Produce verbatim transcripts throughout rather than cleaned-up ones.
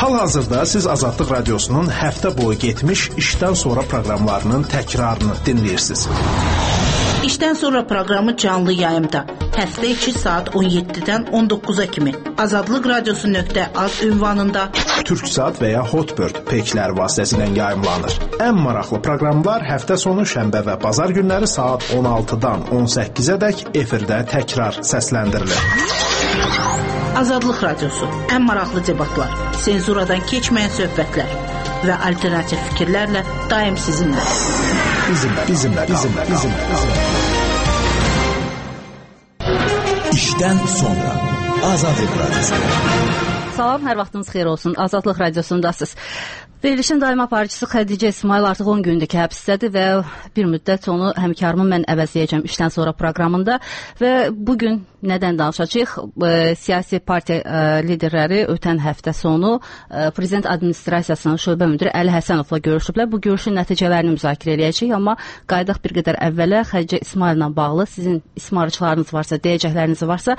Hal-hazırda siz Azadlıq Radiosunun həftə boyu getmiş işdən sonra proqramlarının təkrarını dinləyirsiniz. İşdən sonra proqramı canlı yayımda həftə içi saat on yeddidən on doqquza kimi Azadlıq Radiosu nöqtə az ünvanında Türksat və ya Hotbird peykiləri vasitəsilə yayımlanır. Ən maraqlı proqramlar həftə sonu şənbə və bazar günləri saat on altıdan on səkkizə dək efirdə təkrar səsləndirilir. Azadlıq Radiosu, ən maraqlı debatlar, senzuradan keçməyən söhbətlər və alternativ fikirlərlə daim sizinlə. Bizimlə, bizimlə, bizimlə, bizimlə, bizimlə. İşdən sonra Azadlıq Radiosu. Salam, hər vaxtınız xeyir olsun. Azadlıq Radiosundasınız. Verilişin daimi aparıcısı Xədicə İsmail artıq on gündür ki, həbsdədir və bir müddət onu həmkarımı mən əvəzləyəcəm işdən sonra proqramında və bugün nədən danışacağıq? E, siyasi partiya e, liderləri ötən həftə sonu e, Prezident Administrasiyasının şöbə müdiri Əli Həsənovla görüşüblər. Bu görüşün nəticələrini müzakirə edəcəyik, amma qayıdaq bir qədər əvvələ Xədicə İsmaillə bağlı sizin ismarıcılarınız varsa, deyəcəkləriniz varsa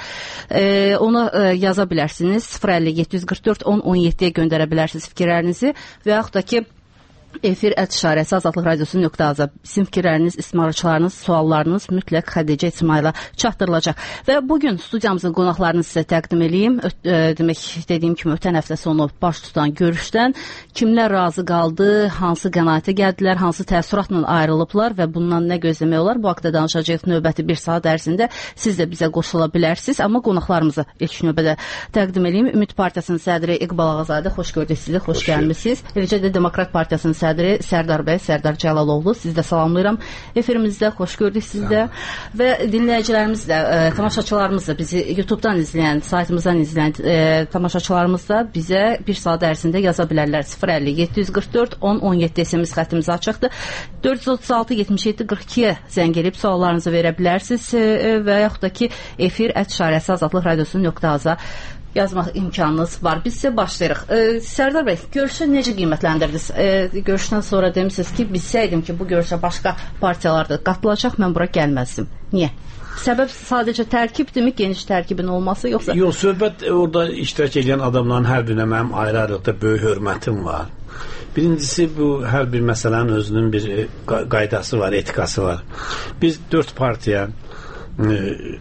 e, onu e, yaza bilərsiniz. sıfır əlli yeddi yüz qırx dörd on on yeddiyə göndərə bilərsiniz fikirlərinizi və yaxud da ki efir ət işarəsi Azadlıq Radiosu nöqtə az-a sizin fikirləriniz, ismarıcılarınız, suallarınız mütləq Xədicə İsmaila çatdırılacaq. Və bugün studiyamızın qonaqlarını sizə təqdim edeyim. Ö e, demək dediyim kimi ötən həftə sonu baş tutan görüşdən kimlər razı qaldı, hansı qənaətə gəldilər, hansı təəssüratla ayrılıblar və bundan nə gözləmək olar? Bu haqqda danışacağıq növbəti bir saat ərzində. Siz də bizə qoşula bilərsiniz, amma qonaqlarımızı ilk növbədə təqdim edeyim. Ümid Partiyasının sədri İqbal Ağazadə, xoş gördük sizi, xoş, xoş gəlmisiniz. Eləcə də Demokrat Partiyasının sədri Sərdar bəy, Sərdar Cəlaloğlu, siz də salamlayıram. Efirimizdə xoş gördük sizdə və dinləyicilərimiz də, e, tamaşaçılarımız da bizi YouTube'dan izləyən, saytımızdan izləyən e, tamaşaçılarımız da bizə bir saat ərzində yaza bilərlər. sıfır əlli yeddi yüz qırx dörd on on yeddi S M S xəttimiz açıqdır. dörd yüz otuz altı yetmiş yeddi qırx ikiyə zəng edib suallarınızı verə bilərsiniz e, və yaxud da ki efir ət işarəsi Azadlıq Radiosu nöqtə az-a yazmaq imkanınız var. Biz sizə başlayırıq. E, Sərdar bəy, görüşü necə qiymətləndirdiniz? E, görüşdən sonra demişsiniz ki, bilsəydim ki, bu görüşə başqa partiyalarda qatılacaq, mən bura gəlməzdim. Niyə? Səbəb sadəcə tərkibdirmi, geniş tərkibin olması, yoxsa? Yox, söhbət orada iştirak edən adamların hər birinə mənim ayrı-ayrılıqda böyük hörmətim var. Birincisi, bu hər bir məsələnin özünün bir qaydası var, etikası var. Biz dörd partiya e,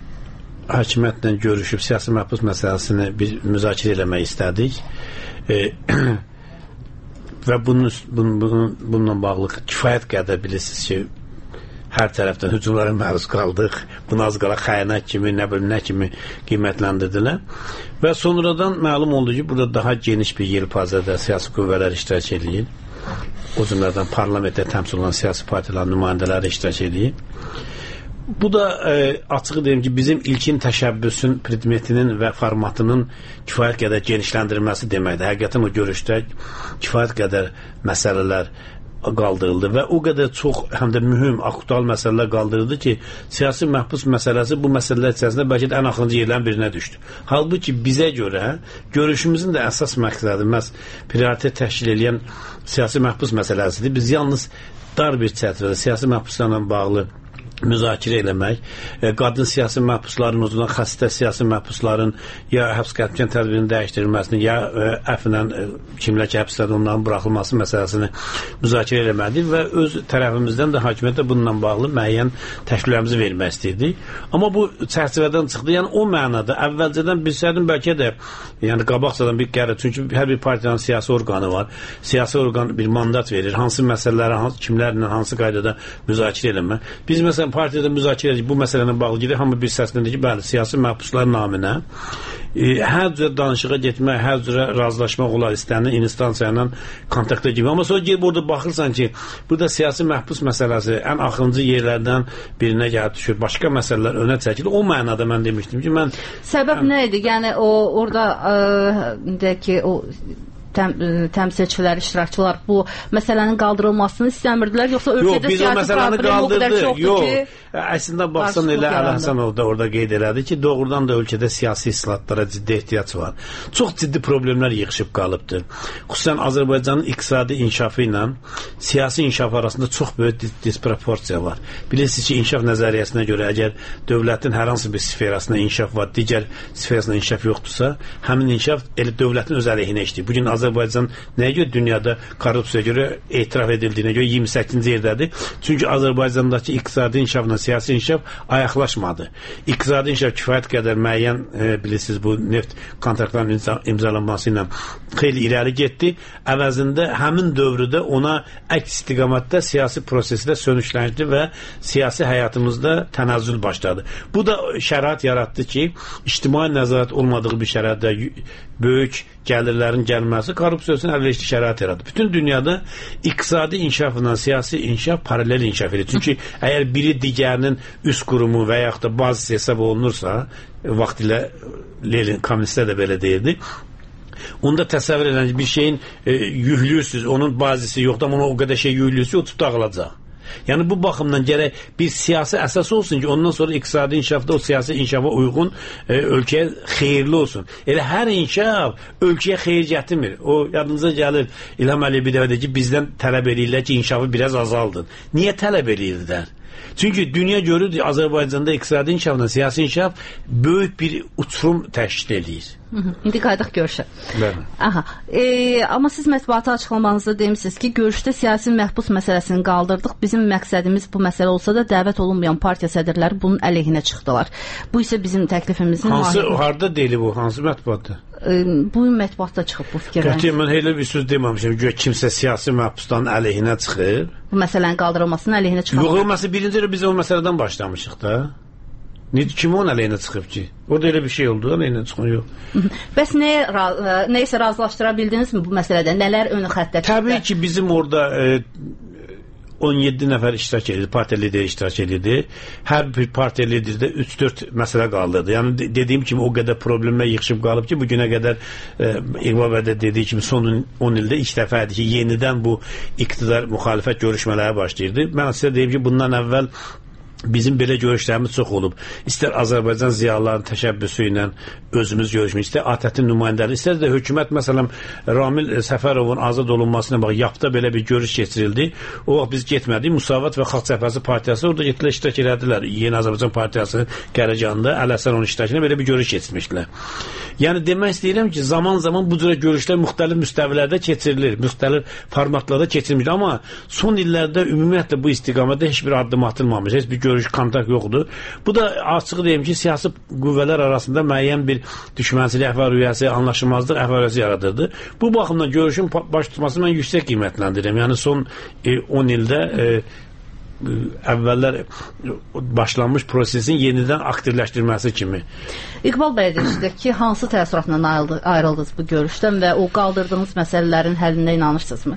hakimiyyətlə görüşüb siyasi məhbus məsələsini bir müzakirə eləmək istədik e, və bunun, bunun, bunun, bununla bağlı kifayət qədər bilirsiniz ki, hər tərəfdən hücumlara məruz qaldıq. Bunu az qala xəyanət kimi, nə bilim, nə kimi qiymətləndirdilər və sonradan məlum oldu ki, burada daha geniş bir yelpazədə siyasi qüvvələr iştirak edir. O cümlədən parlamentdə təmsil olunan siyasi partiyaların nümayəndələri iştirak edir. Bu da e, açığı deyim ki, bizim ilkin təşəbbüsün predmetinin və formatının kifayət qədər genişləndirilməsi deməkdir. Həqiqətən o görüşdə kifayət qədər məsələlər qaldırıldı və o qədər çox həm də mühüm, aktual məsələlər qaldırıldı ki, siyasi məhbus məsələsi bu məsələlər içərisində bəlkə də ən axırıncı yerlərin birinə düşdü. Halbuki bizə görə görüşümüzün də əsas məqsədi məhz prioritet təşkil edən siyasi məhbus məsələsidir. Biz yalnız dar bir çərçivədə siyasi məhbuslarla bağlı müzakirə eləmək, e, qadın siyasi məhbusların, o zaman xəstə siyasi məhbusların ya həbs qətimkan tədbirinin dəyişdirilməsini, ya e, əfnən e, kimlər ki, həbslərdə onların buraxılması məsələsini müzakirə eləməlidir və öz tərəfimizdən də hakimiyyətə bununla bağlı müəyyən təkliflərimizi vermək istəyirdik. Amma bu çərçivədən çıxdı. Yəni o mənada əvvəlcədən bilsəydim bəlkə də yəni qabaqcadan bir qərə, çünki hər bir partiyanın siyasi orqanı var. Siyasi orqan bir mandat verir. Hansı məsələlərə, hansı, kimlərlə, hansı qaydada müzakirə eləmək. Biz məsələn partiyada müzakirə edirik, bu məsələnə bağlı gedir, hamı bir səsləndir ki, bəli, siyasi məhbuslar naminə e, hər cürə danışığa getmək, hər cürə razılaşmaq olar istənilən instansiya ilə kontakta gibi. Amma sonra gelib orada baxırsan ki, burada siyasi məhbus məsələsi ən axırıncı yerlərdən birinə gəlib düşür, başqa məsələlər önə çəkilir. O mənada mən demişdim ki, mən... Səbəb əm... nə idi? Yəni o orada ə, də ki, o təm, təmsilçilər, iştirakçılar bu məsələnin qaldırılmasını istəmirdilər, yoxsa ölkədə yox, siyasi problem o qədər çoxdur yox. ki... Əslində baxsan elə Əli Həsənov da orada qeyd elədi ki, doğrudan da ölkədə siyasi islahatlara ciddi ehtiyac var. Çox ciddi problemlər yığışıb qalıbdır. Xüsusən Azərbaycanın iqtisadi inkişafı ilə siyasi inkişaf arasında çox böyük disproporsiya var. Bilirsiniz ki, inkişaf nəzəriyyəsinə görə əgər dövlətin hər hansı bir sferasında inkişaf var, digər sferasında inkişaf yoxdursa, həmin inkişaf elə dövlətin öz əleyhinə işləyir. Bugün Azərbaycan nəyə görə dünyada korrupsiyaya görə etiraf edildiyinə görə iyirmi səkkizinci yerdədir. Çünki Azərbaycandakı iqtisadi inkişafla siyasi inkişaf ayaqlaşmadı. İqtisadi inkişaf kifayət qədər müəyyən e, bilirsiniz bu neft kontraktlarının imzalanması ilə xeyli irəli getdi. Əvəzində həmin dövrdə ona əks istiqamətdə siyasi prosesdə sönüşləndi və siyasi həyatımızda tənəzzül başladı. Bu da şərait yaratdı ki, ictimai nəzarət olmadığı bir şəraitdə böyük gəlirlərin gəlməsi korrupsiya üçün əlverişli şərait yaradır. Bütün dünyada iqtisadi inkişafla siyasi inkişaf paralel inkişaf edir. Çünki əgər biri digərinin üst qurumu və yaxud da bazısı hesab olunursa, vaxtilə Lenin kommunistlər də belə deyirdi. Onda təsəvvür edin bir şeyin e, yüklüyürsünüz, onun bazisi yoxdur, amma ona o qədər şey yüklüyürsünüz, o tutub dağılacaq. Yəni bu baxımdan gərək bir siyasi əsas olsun ki, ondan sonra iqtisadi inkişafda o siyasi inkişafa uyğun e, ölkəyə xeyirli olsun. Elə hər inkişaf ölkəyə xeyir gətirmir. O yadınıza gəlir, İlham Əliyev bir dəfə deyir ki, bizdən tələb edirlər ki, inkişafı biraz azaldın. Niyə tələb edirlər? Çünki dünya görür ki, Azərbaycanda iqtisadi inkişafla siyasi inkişaf böyük bir uçurum təşkil edir. Hı -hı. İndi qaydaq görüşə. Bəli. Aha. E, amma siz mətbuata açıqlamanızda demişsiniz ki, görüşdə siyasi məhbus məsələsini qaldırdıq. Bizim məqsədimiz bu məsələ olsa da dəvət olunmayan partiya sədrləri bunun əleyhinə çıxdılar. Bu isə bizim təklifimizin hansı mahiyyə... harda deyil bu? Hansı mətbuatda? E, bu mətbuatda çıxıb bu fikirlər. Qətiyyən mən elə bir söz deməmişəm. Gör kimsə siyasi məhbusdan əleyhinə çıxır. Bu məsələnin qaldırılmasının əleyhinə çıxır. Yox, məsələ birinci də biz o məsələdən başlamışıq da. Kim onun əleyhinə çıxıb ki? Orada elə bir şey oldu, əleyhinə çıxın, yox. Bəs nəyə, nəysə razılaşdıra bildinizmi bu məsələdə? Nələr önü xəttə çıxdı? Təbii ki, bizim orada e, on yeddi nəfər iştirak edirdi, partiya lideri iştirak edirdi. Hər bir partiya liderdə üç dörd məsələ qaldırdı. Yəni dediyim kimi o qədər problemlə yığışıb qalıb ki, bu günə qədər e, İqbal bəy də dediyi kimi son on ildə ilk dəfədir ki, yenidən bu iqtidar müxalifət görüşmələri başlayırdı. Mən sizə deyim ki, bundan əvvəl bizim belə görüşlərimiz çox olub. İstər Azərbaycan ziyalılarının təşəbbüsü ilə özümüz görüşmüş, istər ATƏT-in nümayəndələri, istər də hökumət, məsələn, Ramil Səfərovun azad olunmasına bax, yapda belə bir görüş keçirildi. O vaxt biz getmədik. Müsavat və Xalq Cəbhəsi partiyası orada getdilər, iştirak elədilər. Yeni Azərbaycan partiyası qərargahında Ələsən onun iştirakına belə bir görüş keçirmişdilər. Yəni demək istəyirəm ki, zaman-zaman bu cürə görüşlər müxtəlif müstəvilərdə keçirilir, müxtəlif formatlarda keçirilmiş. Amma son illərdə ümumiyyətlə bu istiqamətdə heç bir addım atılmamış, heç bir görüş, kontakt yoxdur. Bu da açıq deyim ki, siyasi qüvvələr arasında müəyyən bir düşmənçilik, əhval-rüyəsi, anlaşılmazlıq, əhval-rüyəsi yaradırdı. Bu baxımdan görüşün baş tutmasını mən yüksək qiymətləndirirəm. Yəni son e, on ildə e, əvvəllər başlanmış prosesin yenidən aktivləşdirilməsi kimi. İqbal bəy deyir ki, hansı təəssüratla ayrıldınız bu görüşdən və o qaldırdığınız məsələlərin həllinə inanırsınızmı?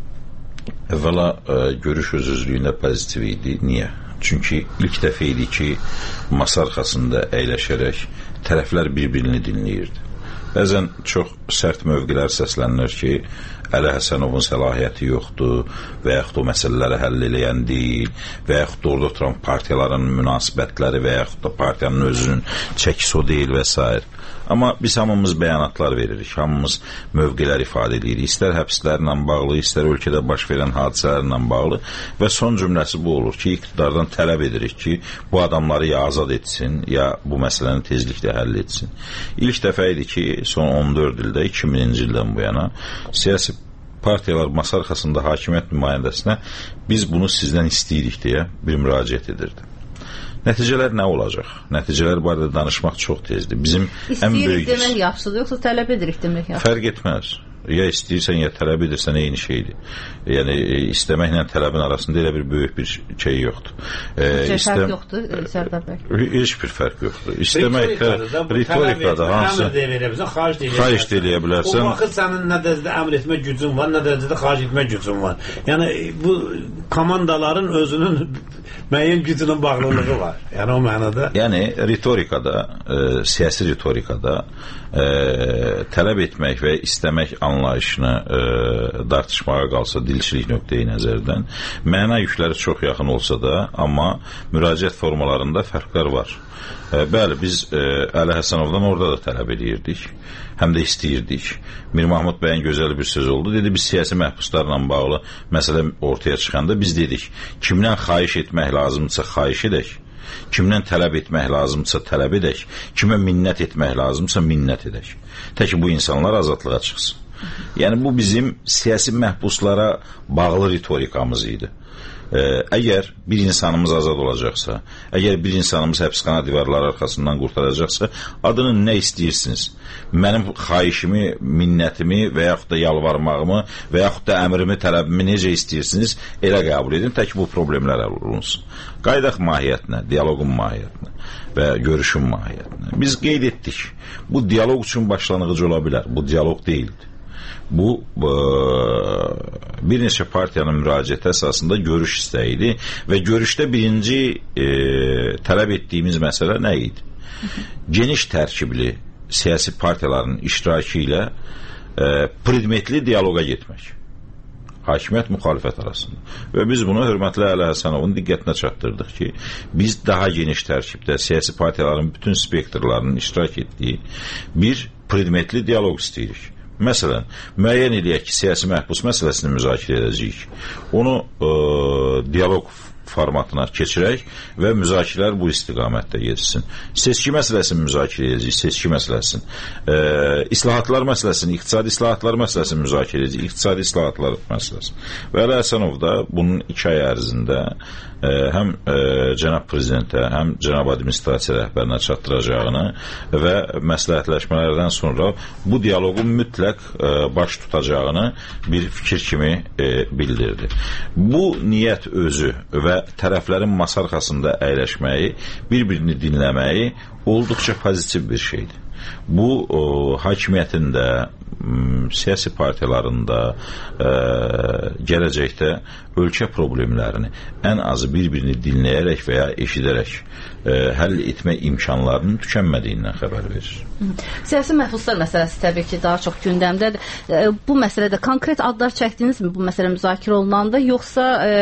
Əvvəla ə, görüş öz-özlüyündə pozitiv idi. Niyə? Çünki ilk dəfə idi ki, masa arxasında əyləşərək tərəflər bir-birini dinləyirdi. Bəzən çox sərt mövqelər səslənir ki, Əli Həsənovun səlahiyyəti yoxdur və yaxud o məsələləri həll eləyən deyil və yaxud da orada oturan partiyaların münasibətləri və yaxud da partiyanın özünün çəkisi o deyil və s. Amma biz hamımız bəyanatlar veririk, hamımız mövqelər ifadə edirik. İstər həbslərlə bağlı, istər ölkədə baş verən hadisələrlə bağlı və son cümləsi bu olur ki, iqtidardan tələb edirik ki, bu adamları ya azad etsin, ya bu məsələni tezliklə həll etsin. İlk dəfə idi ki, son on dörd ildə, iki minci ildən bu yana siyasi partiyalar masa arxasında hakimiyyət nümayəndəsinə biz bunu sizdən istəyirik deyə bir müraciət edirdi. Nəticələr nə olacaq? Nəticələr barədə danışmaq çox tezdir. Bizim İstəyirik ən böyük demək yaxşıdır, yoxsa tələb edirik demək yaxşıdır? Fərq etməz. Ya istəyirsən, ya tələb edirsən, eyni şeydir. Yəni, istəməklə tələbin arasında elə bir böyük bir şey yoxdur. E, istəm... Fərq yoxdur, Sərdar bəy? Heç bir fərq yoxdur. İstəmək, ritorikada hansı xahiş eləyə bilərsən. O vaxt sənin nə dərəcədə əmr etmə gücün var, nə dərəcədə xahiş etmə gücün var. Yəni, bu komandaların özünün müəyyən gücünün bağlılığı var. Yəni, o mənada. Yəni, ritorikada, e, siyasi ritorikada e, tələb etmək və istəmək anlayışını e, dartışmağa qalsa dilçilik nöqteyi nəzərdən məna yükləri çox yaxın olsa da, amma müraciət formalarında fərqlər var. E, bəli, biz e, Əli Həsənovdan orada da tələb edirdik, həm də istəyirdik. Mir Mahmud bəyin gözəl bir söz oldu. Dedi, biz siyasi məhbuslarla bağlı məsələ ortaya çıxanda biz dedik, kimdən xahiş etmək lazımdırsa xahiş edək, kimdən tələb etmək lazımdırsa tələb edək, kimə minnət etmək lazımdırsa minnət edək. Tək ki, bu insanlar azadlığa çıxsın. Yəni bu bizim siyasi məhbuslara bağlı ritorikamız idi. Əgər bir insanımız azad olacaqsa, əgər bir insanımız həbsxana divarları arxasından qurtaracaqsa, adını nə istəyirsiniz? Mənim xahişimi, minnətimi və yaxud da yalvarmağımı və yaxud da əmrimi, tələbimi necə istəyirsiniz, elə qəbul edin, tək bu problemlər həll olunsun. Qaydaq mahiyyətinə, dialoqun mahiyyətinə və görüşün mahiyyətinə. Biz qeyd etdik, bu dialoq üçün başlanğıc ola bilər, bu dialoq deyildi. Bu e, bir neçə partiyanın müraciəti əsasında görüş istəyidir və görüşdə birinci e, tələb etdiyimiz məsələ nə idi? Geniş tərkibli siyasi partiyaların iştirakı ilə e, predmetli dialoqa getmək. Hakimiyyət müxalifət arasında. Və biz bunu hörmətli Əli Həsənovun diqqətinə çatdırdıq ki, biz daha geniş tərkibdə siyasi partiyaların bütün spektrlarının iştirak etdiyi bir predmetli dialoq istəyirik. Məsələn, müəyyən eləyək ki, siyasi məhbus məsələsini müzakirə edəcəyik. Onu e, dialoq formatına keçirək və müzakirələr bu istiqamətdə getsin. Seçki məsələsini müzakirə edəcəyik, seçki məsələsini. E, islahatlar məsələsini, iqtisadi islahatlar məsələsini müzakirə edəcəyik, iqtisadi islahatlar məsələsini. Və Əli Həsənov da bunun iki ay ərzində e, həm e, cənab prezidentə, həm cənab administrasiya rəhbərinə çatdıracağını və məsləhətləşmələrdən sonra bu dialoqun mütləq e, baş tutacağını bir fikir kimi e, bildirdi. Bu niyyət özü və tərəflərin masa arxasında əyləşməyi, bir-birini dinləməyi olduqca pozitiv bir şeydir. Bu o, hakimiyyətin də, siyasi partiyaların da e, gələcəkdə ölkə problemlərini ən azı bir-birini dinləyərək və ya eşidərək e, həll etmə imkanlarının tükənmədiyindən xəbər verir. Siyasi məhbuslar məsələsi təbii ki, daha çox gündəmdədir. E, bu məsələdə konkret adlar çəkdinizmi bu məsələ müzakirə olunanda, yoxsa e,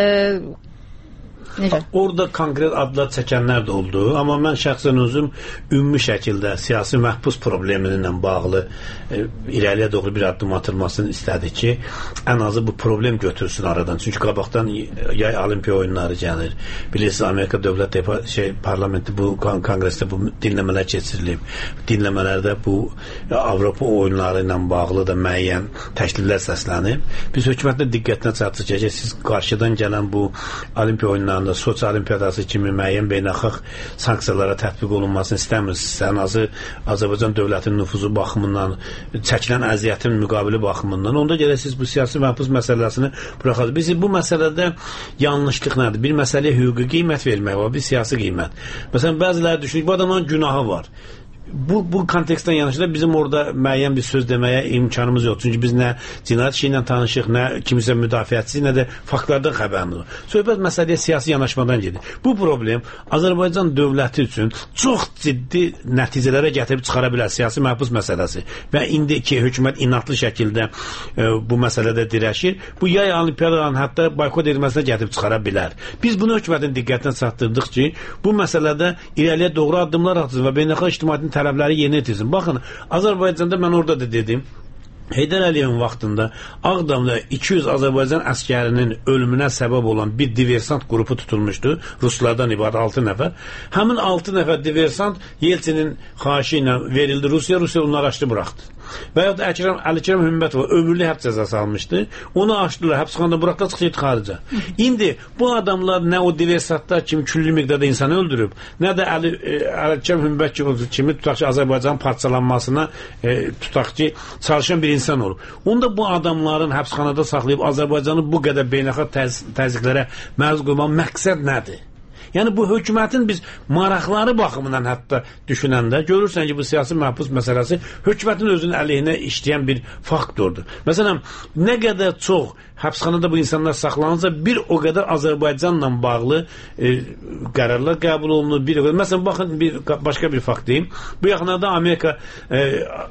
necə? Orada konkret adlar çəkənlər də oldu, amma mən şəxsən özüm ümumi şəkildə siyasi məhbus problemi ilə bağlı e, irəliyə doğru bir addım atılmasını istədik ki, ən azı bu problem götürsün aradan. Çünki qabaqdan yay olimpiya oyunları gəlir. Bilirsiniz, Amerika Dövlət Depa şey parlamenti bu konqresdə bu dinləmələr keçirilib. Dinləmələrdə bu Avropa oyunları ilə bağlı da müəyyən təkliflər səslənib. Biz hökumətlə diqqətinə çatdıracağıq ki, siz qarşıdan gələn bu olimpiya oyunları Soçi Olimpiyadası kimi müəyyən beynəlxalq sanksiyalara tətbiq olunmasını istəmirsiniz. Ən azı Azərbaycan dövlətinin nüfuzu baxımından, çəkilən əziyyətin müqabili baxımından. Onda görə siz bu siyasi məhbus məsələsini buraxasınız. Biz bu məsələdə yanlışlıq nədir? Bir məsələyə hüquqi qiymət vermək var, bir siyasi qiymət. Məsələn, bəziləri düşünür, bu adamın günahı var. Bu, bu kontekstdən yanaşıda bizim orada müəyyən bir söz deməyə imkanımız yox. Çünki biz nə cinayət işi ilə tanışıq, nə kimisə müdafiəçisi, nə də faktlardan xəbərimiz var. Söhbət məsələyə siyasi yanaşmadan gedir. Bu problem Azərbaycan dövləti üçün çox ciddi nəticələrə gətirib çıxara bilər siyasi məhbus məsələsi. Və indiki hökumət inatlı şəkildə e, bu məsələdə dirəşir. Bu yay olimpiyadalarının hətta boykot edilməsinə gətirib çıxara bilər. Biz bunu hökumətin diqqətinə çatdırdıq ki, bu məsələdə irəliyə doğru addımlar atılsın və beynəlxalq ictimaiyyətin tələbləri yerinə yetirsin. Baxın, Azərbaycanda mən orada da dedim, Heydər Əliyevin vaxtında Ağdamda iki yüz Azərbaycan əskərinin ölümünə səbəb olan bir diversant qrupu tutulmuşdu. Ruslardan ibarət altı nəfər. Həmin altı nəfər diversant Yeltsinin xahişi ilə verildi Rusiya. Rusiya onları açdı, buraxdı. Və ya da Əkrəm, Əlikrəm Hümbətov ömürlük həbs cəzası almışdı. Onu açdılar, həbsxanada buraxdılar, çıxdı xaricə. İndi bu adamlar nə o diversantlar kimi küllü miqdarda insanı öldürüb, nə də Əli, Əlikrəm Hümbətov kimi tutaq ki, Azərbaycanın parçalanmasına e, tutaq ki, çalışan bir insan olub. Onda bu adamların həbsxanada saxlayıb Azərbaycanı bu qədər beynəlxalq təz, təzyiqlərə məruz qoymaq məqsəd nədir? Yəni bu hökumətin biz maraqları baxımından hətta düşünəndə görürsən ki, bu siyasi məhbus məsələsi hökumətin özünün əleyhinə işləyən bir faktordur. Məsələn, nə qədər çox həbsxanada bu insanlar saxlanırsa, bir o qədər Azərbaycanla bağlı e, qərarlar qəbul olunur. Bir o qədər. Məsələn, baxın, bir, başqa bir fakt deyim. Bu yaxınlarda Amerika e,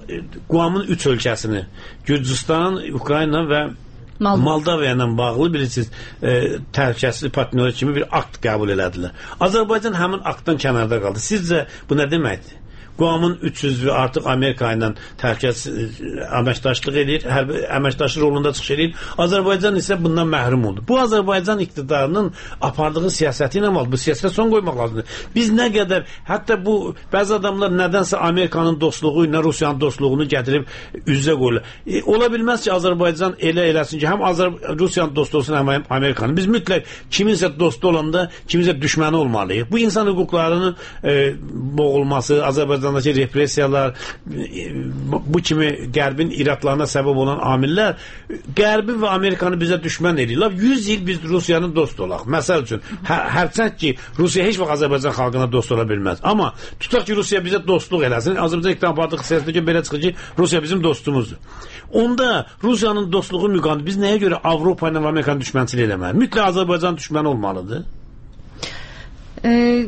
Quamın üç ölkəsini, Gürcüstan, Ukrayna və Moldova ilə bağlı bilirsiniz, e, təhlükəsizlik partneri kimi bir akt qəbul elədilər. Azərbaycan həmin aktdan kənarda qaldı. Sizcə bu nə deməkdir? Quamın üç üzvü artıq Amerika ilə təhlükəsizlik əməkdaşlıq edir, hərbi əməkdaşlıq rolunda çıxış edir. Azərbaycan isə bundan məhrum oldu. Bu Azərbaycan iqtidarının apardığı siyasəti ilə var. Bu siyasətə son qoymaq lazımdır. Biz nə qədər, hətta bu bəzi adamlar nədənsə Amerikanın dostluğu ilə Rusiyanın dostluğunu gətirib üzə qoyurlar. E, ola bilməz ki, Azərbaycan elə eləsin ki, həm Azər Rusiyanın dostu olsun, həm Amerikanın. Biz mütləq kiminsə dostu olanda kiminsə düşməni olmalıyıq. Bu insan hüquqlarının e, boğulması, Azərbaycandakı repressiyalar, e, bu kimi Qərbin iradlarına səbəb olan amillər Qərbi və Amerikanı bizə düşmən edirlər. yüz il biz Rusiyanın dostu olaq. Məsəl üçün, hər, hərçənd ki, Rusiya heç vaxt Azərbaycan xalqına dost ola bilməz. Amma tutaq ki, Rusiya bizə dostluq eləsin. Azərbaycan iqtidarı partisi siyasətində belə çıxır ki, Rusiya bizim dostumuzdur. Onda Rusiyanın dostluğu müqabilində biz nəyə görə Avropa ilə Amerikanı düşmənçilik eləməliyik? Mütləq Azərbaycan düşməni olmalıdır. Eee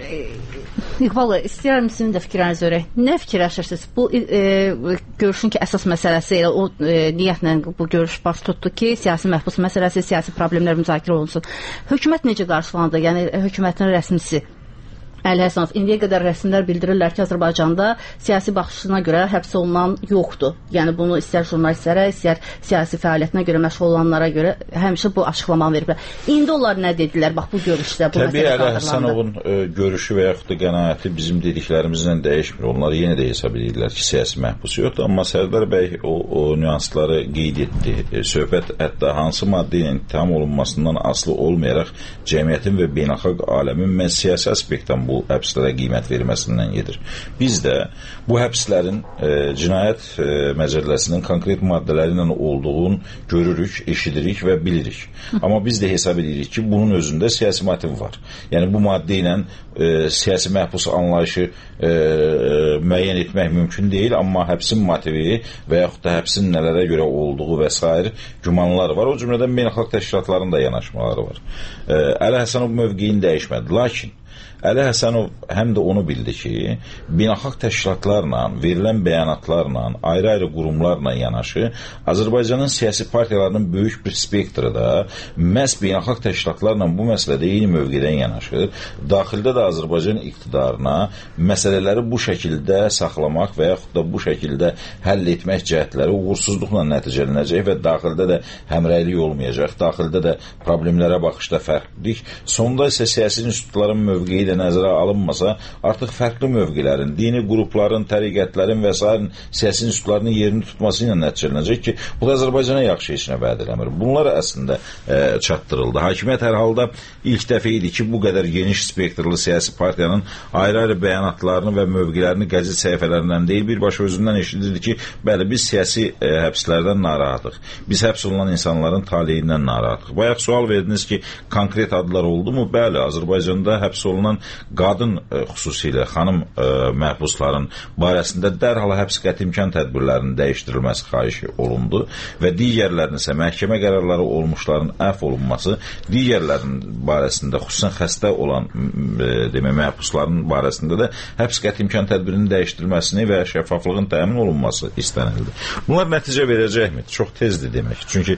İqbal, istəyirəm sizin də fikirlərinizi görək. Nə fikirləşirsiniz? Bu e, görüşün ki, əsas məsələsi elə o e, niyyətlə bu görüş baş tutdu ki, siyasi məhbus məsələsi, siyasi problemlər müzakirə olunsun. Hökumət necə qarşılandı? Yəni hökumətin rəsmisi Əli Həsənov, indiyə qədər rəsmilər bildirirlər ki, Azərbaycanda siyasi baxışına görə həbs olunan yoxdur. Yəni bunu istər jurnalistlərə, istər siyasi fəaliyyətinə görə məşğul olanlara görə həmişə bu açıqlamanı veriblər. İndi onlar nə dedilər? Bax bu görüşdə bu məsələ qaldırıldı. Təbii Əli Həsənovun e, görüşü və yaxud da qənaəti bizim dediklərimizlə dəyişmir. Onlar yenə də hesab edirlər ki, siyasi məhbus yoxdur. Amma Sərdar bəy o, o nüansları qeyd etdi. E, söhbət hətta hansı maddə ilə ittiham olunmasından asılı olmayaraq cəmiyyətin və beynəlxalq aləmin məhz siyasi aspektdən bu bu həbslərə qiymət verilməsindən gedir. Biz də bu həbslərin e, cinayət e, məcəlləsinin konkret maddələri ilə olduğunu görürük, eşidirik və bilirik. Amma biz də hesab edirik ki, bunun özündə siyasi motiv var. Yəni bu maddə ilə e, siyasi məhbus anlayışı e, müəyyən etmək mümkün deyil, amma həbsin motivi və yaxud da həbsin nələrə görə olduğu və s. gümanlar var. O cümlədən beynəlxalq təşkilatların da yanaşmaları var. E, Əli Həsənov mövqeyini dəyişmədi. Lakin Əli Həsənov həm də onu bildi ki, beynəlxalq təşkilatlarla, verilən bəyanatlarla, ayrı-ayrı qurumlarla yanaşı, Azərbaycanın siyasi partiyalarının böyük bir spektri də məhz beynəlxalq təşkilatlarla bu məsələdə eyni mövqedən yanaşır. Daxildə də Azərbaycan iqtidarına məsələləri bu şəkildə saxlamaq və yaxud da bu şəkildə həll etmək cəhətləri uğursuzluqla nəticələnəcək və daxildə də həmrəylik olmayacaq, daxildə də problemlərə baxışda fərqlilik. Sonda isə siyasi institutların mövqeyi də nəzərə alınmasa, artıq fərqli mövqelərin, dini qrupların, təriqətlərin və s. siyasi institutlarının yerini tutması ilə nəticələnəcək ki, bu da Azərbaycana yaxşı heç nə vəd eləmir. Bunlar əslində e, çatdırıldı. Hakimiyyət hər halda ilk dəfə idi ki, bu qədər geniş spektrli siyasi partiyanın ayrı-ayrı bəyanatlarını və mövqelərini qəzet səhifələrindən deyil, birbaşa özündən eşidirdi ki, bəli, biz siyasi e, həbslərdən narahatıq. Biz həbs olunan insanların taleyindən narahatıq. Bayaq sual verdiniz ki, konkret adlar oldu mu? Bəli, Azərbaycanda həbs olunan qadın e, xüsusilə xanım e, məhbusların barəsində dərhal həbs qəti imkan tədbirlərinin dəyişdirilməsi xahişi olundu və digərlərinin isə məhkəmə qərarları olmuşların əfv olunması, digərlərinin barəsində xüsusən xəstə olan e, demək məhbusların barəsində də həbs qəti imkan tədbirinin dəyişdirilməsini və şəffaflığın təmin olunması istənildi. Bunlar nəticə verəcəkmi? Çox tezdir demək. Çünki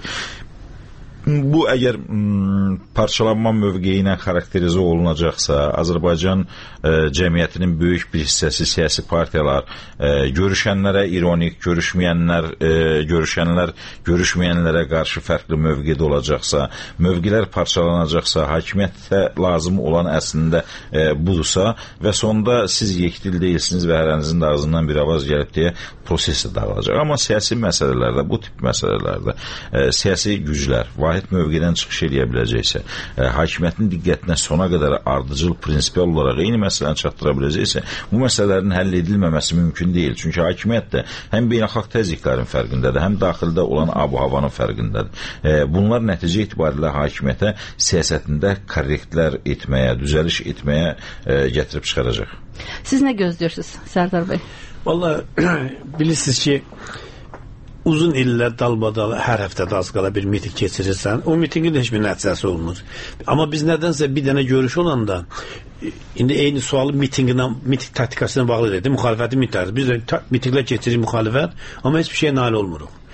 bu əgər m, parçalanma mövqeyi ilə xarakterizə olunacaqsa, Azərbaycan e, cəmiyyətinin böyük bir hissəsi siyasi partiyalar, e, görüşənlərə ironik, görüşməyənlər, e, görüşənlər görüşməyənlərə qarşı fərqli mövqedə olacaqsa, mövqelər parçalanacaqsa, hakimiyyətə lazım olan əslində e, budursa və sonda siz yekdil deyilsiniz və hərənizin də ağzından bir avaz gəlib deyə prosesi dağılacaq. Amma siyasi məsələlərdə, bu tip məsələlərdə e, siyasi güclər, vahid mövqedən çıxış edə biləcəksə, e, hakimiyyətin diqqətinə sona qədər ardıcıl, prinsipial olaraq eyni məsələni çatdıra biləcəksə, bu məsələlərin həll edilməməsi mümkün deyil. Çünki hakimiyyət də həm beynəlxalq təzyiqlərin fərqindədir, həm daxildə olan ab-havanın fərqindədir. E, bunlar nəticə itibarilə hakimiyyətə siyasətində korrektlər etməyə, düzəliş etməyə e, gətirib çıxaracaq. Siz nə gözləyirsiniz, Sərdar bəy? Vallahi bilirsiniz ki, uzun illər dalbadal hər həftədə az qala bir miting keçirirsən, o mitingin heç bir nəticəsi olmur. Amma biz nədənsə bir dənə görüş olanda indi eyni sualı mitinginə, miting taktikasına bağlı dedi. Müxalifəti mitinglər. Biz də mitinglər keçirik müxalifət, amma heç bir şey nail olmuruq.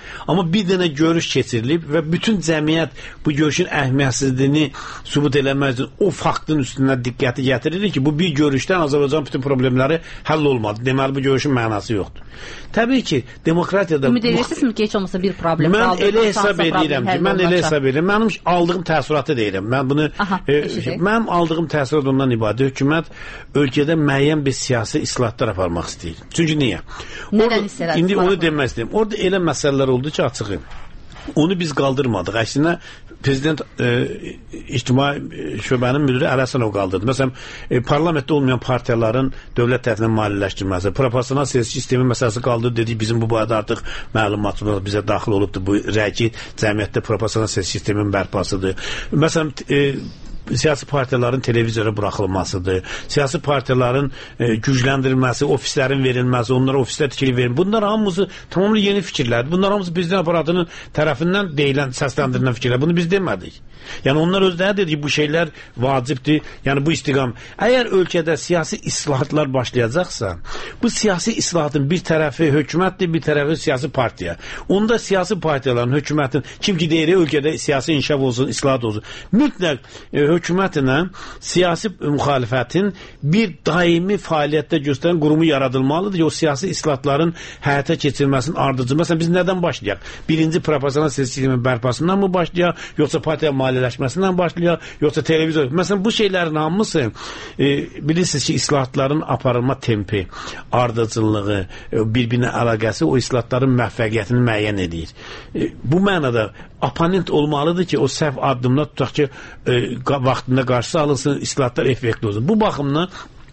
Amma bir dənə görüş keçirilib və bütün cəmiyyət bu görüşün əhəmiyyətsizliyini sübut eləmək üçün o faktın üstünə diqqəti gətirilir ki, bu bir görüşdən Azərbaycan bütün problemləri həll olmadı. Deməli, bu görüşün mənası yoxdur. Təbii ki, demokratiyada... Ümid edirsinizmi ki, heç olmasa bir problem mən qaldır? Elə hesab edirəm ki, mən elə hesab edirəm. Mənim aldığım təəssüratı deyirəm. Mən bunu... Aha, e, mənim aldığım təəssürat ondan ibadə. Hökumət ölkədə müəyyən bir siyasi islahatlar aparmaq istəyir. Çünki niyə? Nədən hissələr? İndi onu demək istəyirəm. Orada elə məsələlər oldu ki, açığı. Onu biz qaldırmadıq. Əksinə prezident e, ictimai şöbənin müdiri Əli Həsənov qaldırdı. Məsələn, e, parlamentdə olmayan partiyaların dövlət tərəfindən maliyyələşdirilməsi, proporsional siyasi sistemi məsələsi qaldırdı, dedik bizim bu barədə artıq məlumatımız bizə daxil olubdur. Bu rəki cəmiyyətdə proporsional siyasi sistemin bərpasıdır. Məsələn, e, siyasi partiyaların televizora buraxılmasıdır, siyasi partiyaların e, gücləndirilməsi, ofislərin verilməsi, onlara ofislər tikili verilməsi. Bunlar hamısı tamamilə yeni fikirlərdir. Bunlar hamısı prezident aparatının tərəfindən deyilən, səsləndirilən fikirlər. Bunu biz demədik. Yəni onlar özləri dedi ki, bu şeylər vacibdir. Yəni bu istiqam. Əgər ölkədə siyasi islahatlar başlayacaqsa, bu siyasi islahatın bir tərəfi hökumətdir, bir tərəfi siyasi partiya. Onda siyasi partiyaların, hökumətin, kim ki deyir, ölkədə siyasi inkişaf olsun, islahat olsun. Mütləq e, hökumətinə siyasi müxalifətin bir daimi fəaliyyətdə göstərən qurumu yaradılmalıdır ki, o siyasi islahatların həyata keçirilməsinin ardıcı. Məsələn, biz nədən başlayaq? Birinci proporsional siyasi sistemin bərpasından mı başlayaq? Yoxsa partiya maliyyələşməsindən başlayaq? Yoxsa televizor? Məsələn, bu şeylərin hamısı e, bilirsiniz ki, islahatların aparılma tempi, ardıcılığı, e, bir-birinə əlaqəsi o islahatların müvəffəqiyyətini müəyyən edir. E, bu mənada oponent olmalıdır ki, o səhv addımlar tutaq ki, e, vaxtında qarşısı alınsın, islahatlar effektli olsun. Bu baxımdan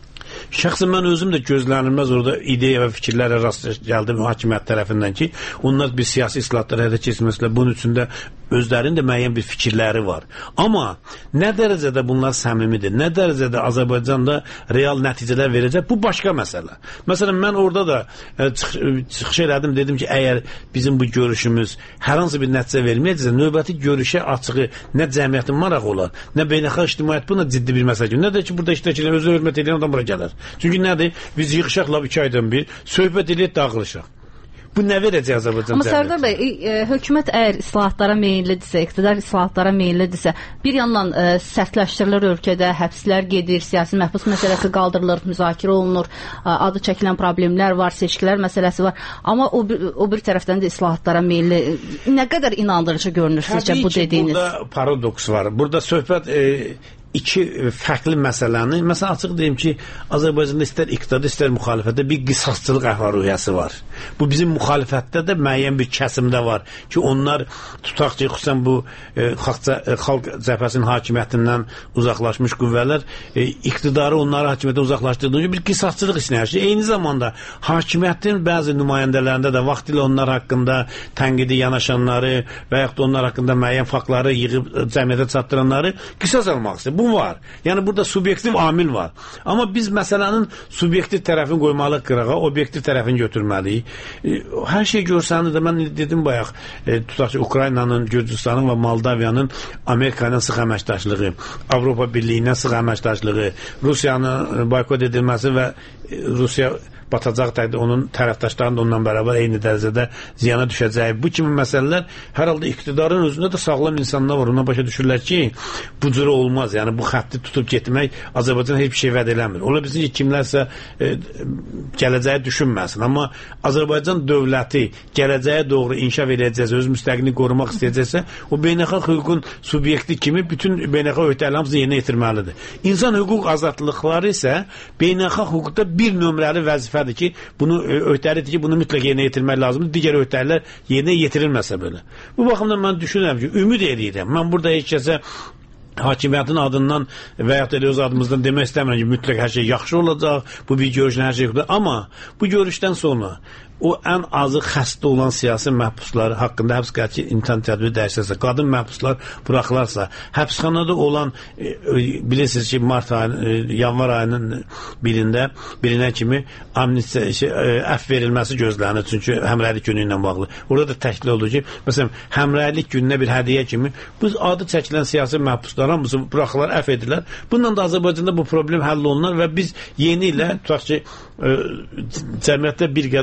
şəxsən mən özüm də gözlənilməz orada ideya və fikirlərə rast gəldim hakimiyyət tərəfindən ki, onlar bir siyasi islahatlar həyata keçirməsilə bunun üçün də özlərinin də müəyyən bir fikirləri var. Amma nə dərəcədə bunlar səmimidir, nə dərəcədə Azərbaycanda real nəticələr verəcək, bu başqa məsələ. Məsələn, mən orada da e, çıx çıxış elədim, dedim ki, əgər bizim bu görüşümüz hər hansı bir nəticə verməyəcəksə, növbəti görüşə açığı nə cəmiyyətin marağı olar, nə beynəlxalq ictimaiyyət buna ciddi bir məsələ. Nə də ki, burada iştirakçılar özü hörmət edən adam bura gələr. Çünki nədir? Biz yığışaqla iki aydan bir söhbət edib dağılışaq. Bu nə verəcək Azərbaycan cəmiyyətinə? Amma Sərdar bəy, e, hökumət əgər islahatlara meyillidirsə, iqtidar islahatlara meyillidirsə, bir yandan e, sərtləşdirilir ölkədə, həbslər gedir, siyasi məhbus məsələsi qaldırılır, müzakirə olunur, adı çəkilən problemlər var, seçkilər məsələsi var. Amma o, o bir tərəfdən də islahatlara meyilli. Nə qədər inandırıcı görünür sizcə bu dediyiniz? Burada paradoks var. Burada söhbət e, iki fərqli məsələni, məsələn açıq deyim ki, Azərbaycanda istər iqtidar, istər müxalifətdə bir qisasçılıq əhval-ruhiyyəsi var. Bu bizim müxalifətdə də müəyyən bir kəsimdə var ki, onlar tutaq ki, xüsusən bu e, xalq, xalq cəbhəsinin hakimiyyətindən uzaqlaşmış qüvvələr e, iqtidarı onları hakimiyyətdən uzaqlaşdırdığı bir qisasçılıq işləyir. Eyni zamanda hakimiyyətin bəzi nümayəndələrində də vaxtilə onlar haqqında tənqidi yanaşanları və yaxud da onlar haqqında müəyyən faktları yığıb cəmiyyətə çatdıranları qisas almaq istəyir. Bu var. Yəni burada subyektiv amil var. Amma biz məsələnin subyektiv tərəfini qoymalıyıq qırağa, obyektiv tərəfini götürməliyik. E, hər şey görsəniz də mən dedim bayaq, e, tutaq ki, Ukraynanın, Gürcüstanın və Moldaviyanın Amerika ilə sıx əməkdaşlığı, Avropa Birliyi ilə sıx əməkdaşlığı, Rusiyanın boykot edilməsi və e, Rusiya batacaq təqdirdə onun tərəfdaşlarının da ondan bərabər eyni dərəcədə ziyana düşəcəyi. Bu kimi məsələlər hər halda iqtidarın özündə də sağlam insanlar var. Ona başa düşürlər ki, bu cürə olmaz. Yəni bu xətti tutub getmək Azərbaycan heç bir şey vəd eləmir. Ola bilsin ki, kimlərsə e, gələcəyi düşünməsin. Amma Azərbaycan dövləti gələcəyə doğru inkişaf edəcəksə, öz müstəqilliğini qorumaq istəyəcəksə, o beynəlxalq hüququn subyekti kimi bütün beynəlxalq öhdəliklərimizi yerinə yetirməlidir. İnsan hüquq azadlıqları isə beynəlxalq hüquqda bir nömrəli vəzifə ki, bunu öhdəlikdir ki, bunu mütləq yerinə yetirmək lazımdır. Digər öhdəliklər yerinə yetirilməsə belə. Bu baxımdan mən düşünürəm ki, ümid edirəm. Mən burada heç kəsə hakimiyyətin adından və yaxud da öz adımızdan demək istəmirəm ki, mütləq hər şey yaxşı olacaq, bu bir görüşlə hər şey yoxdur. Amma bu görüşdən sonra o ən azı xəstə olan siyasi məhbuslar haqqında həbs qəti imtahan tədbiri dəyişirsə, qadın məhbuslar buraxılarsa, həbsxanada olan e, bilirsiniz ki, mart ayının, e, yanvar ayının birində birinə kimi amnistiya şey, e, əff verilməsi gözlənir, çünki həmrəylik günü ilə bağlı. Orada da təklif olur ki, məsələn, həmrəylik gününə bir hədiyyə kimi bu adı çəkilən siyasi məhbuslar hamısı buraxılar, əff edilir. Bununla da Azərbaycanda bu problem həll olunar və biz yeni ilə tutaq ki, e, cəmiyyətdə bir qədər rahatlama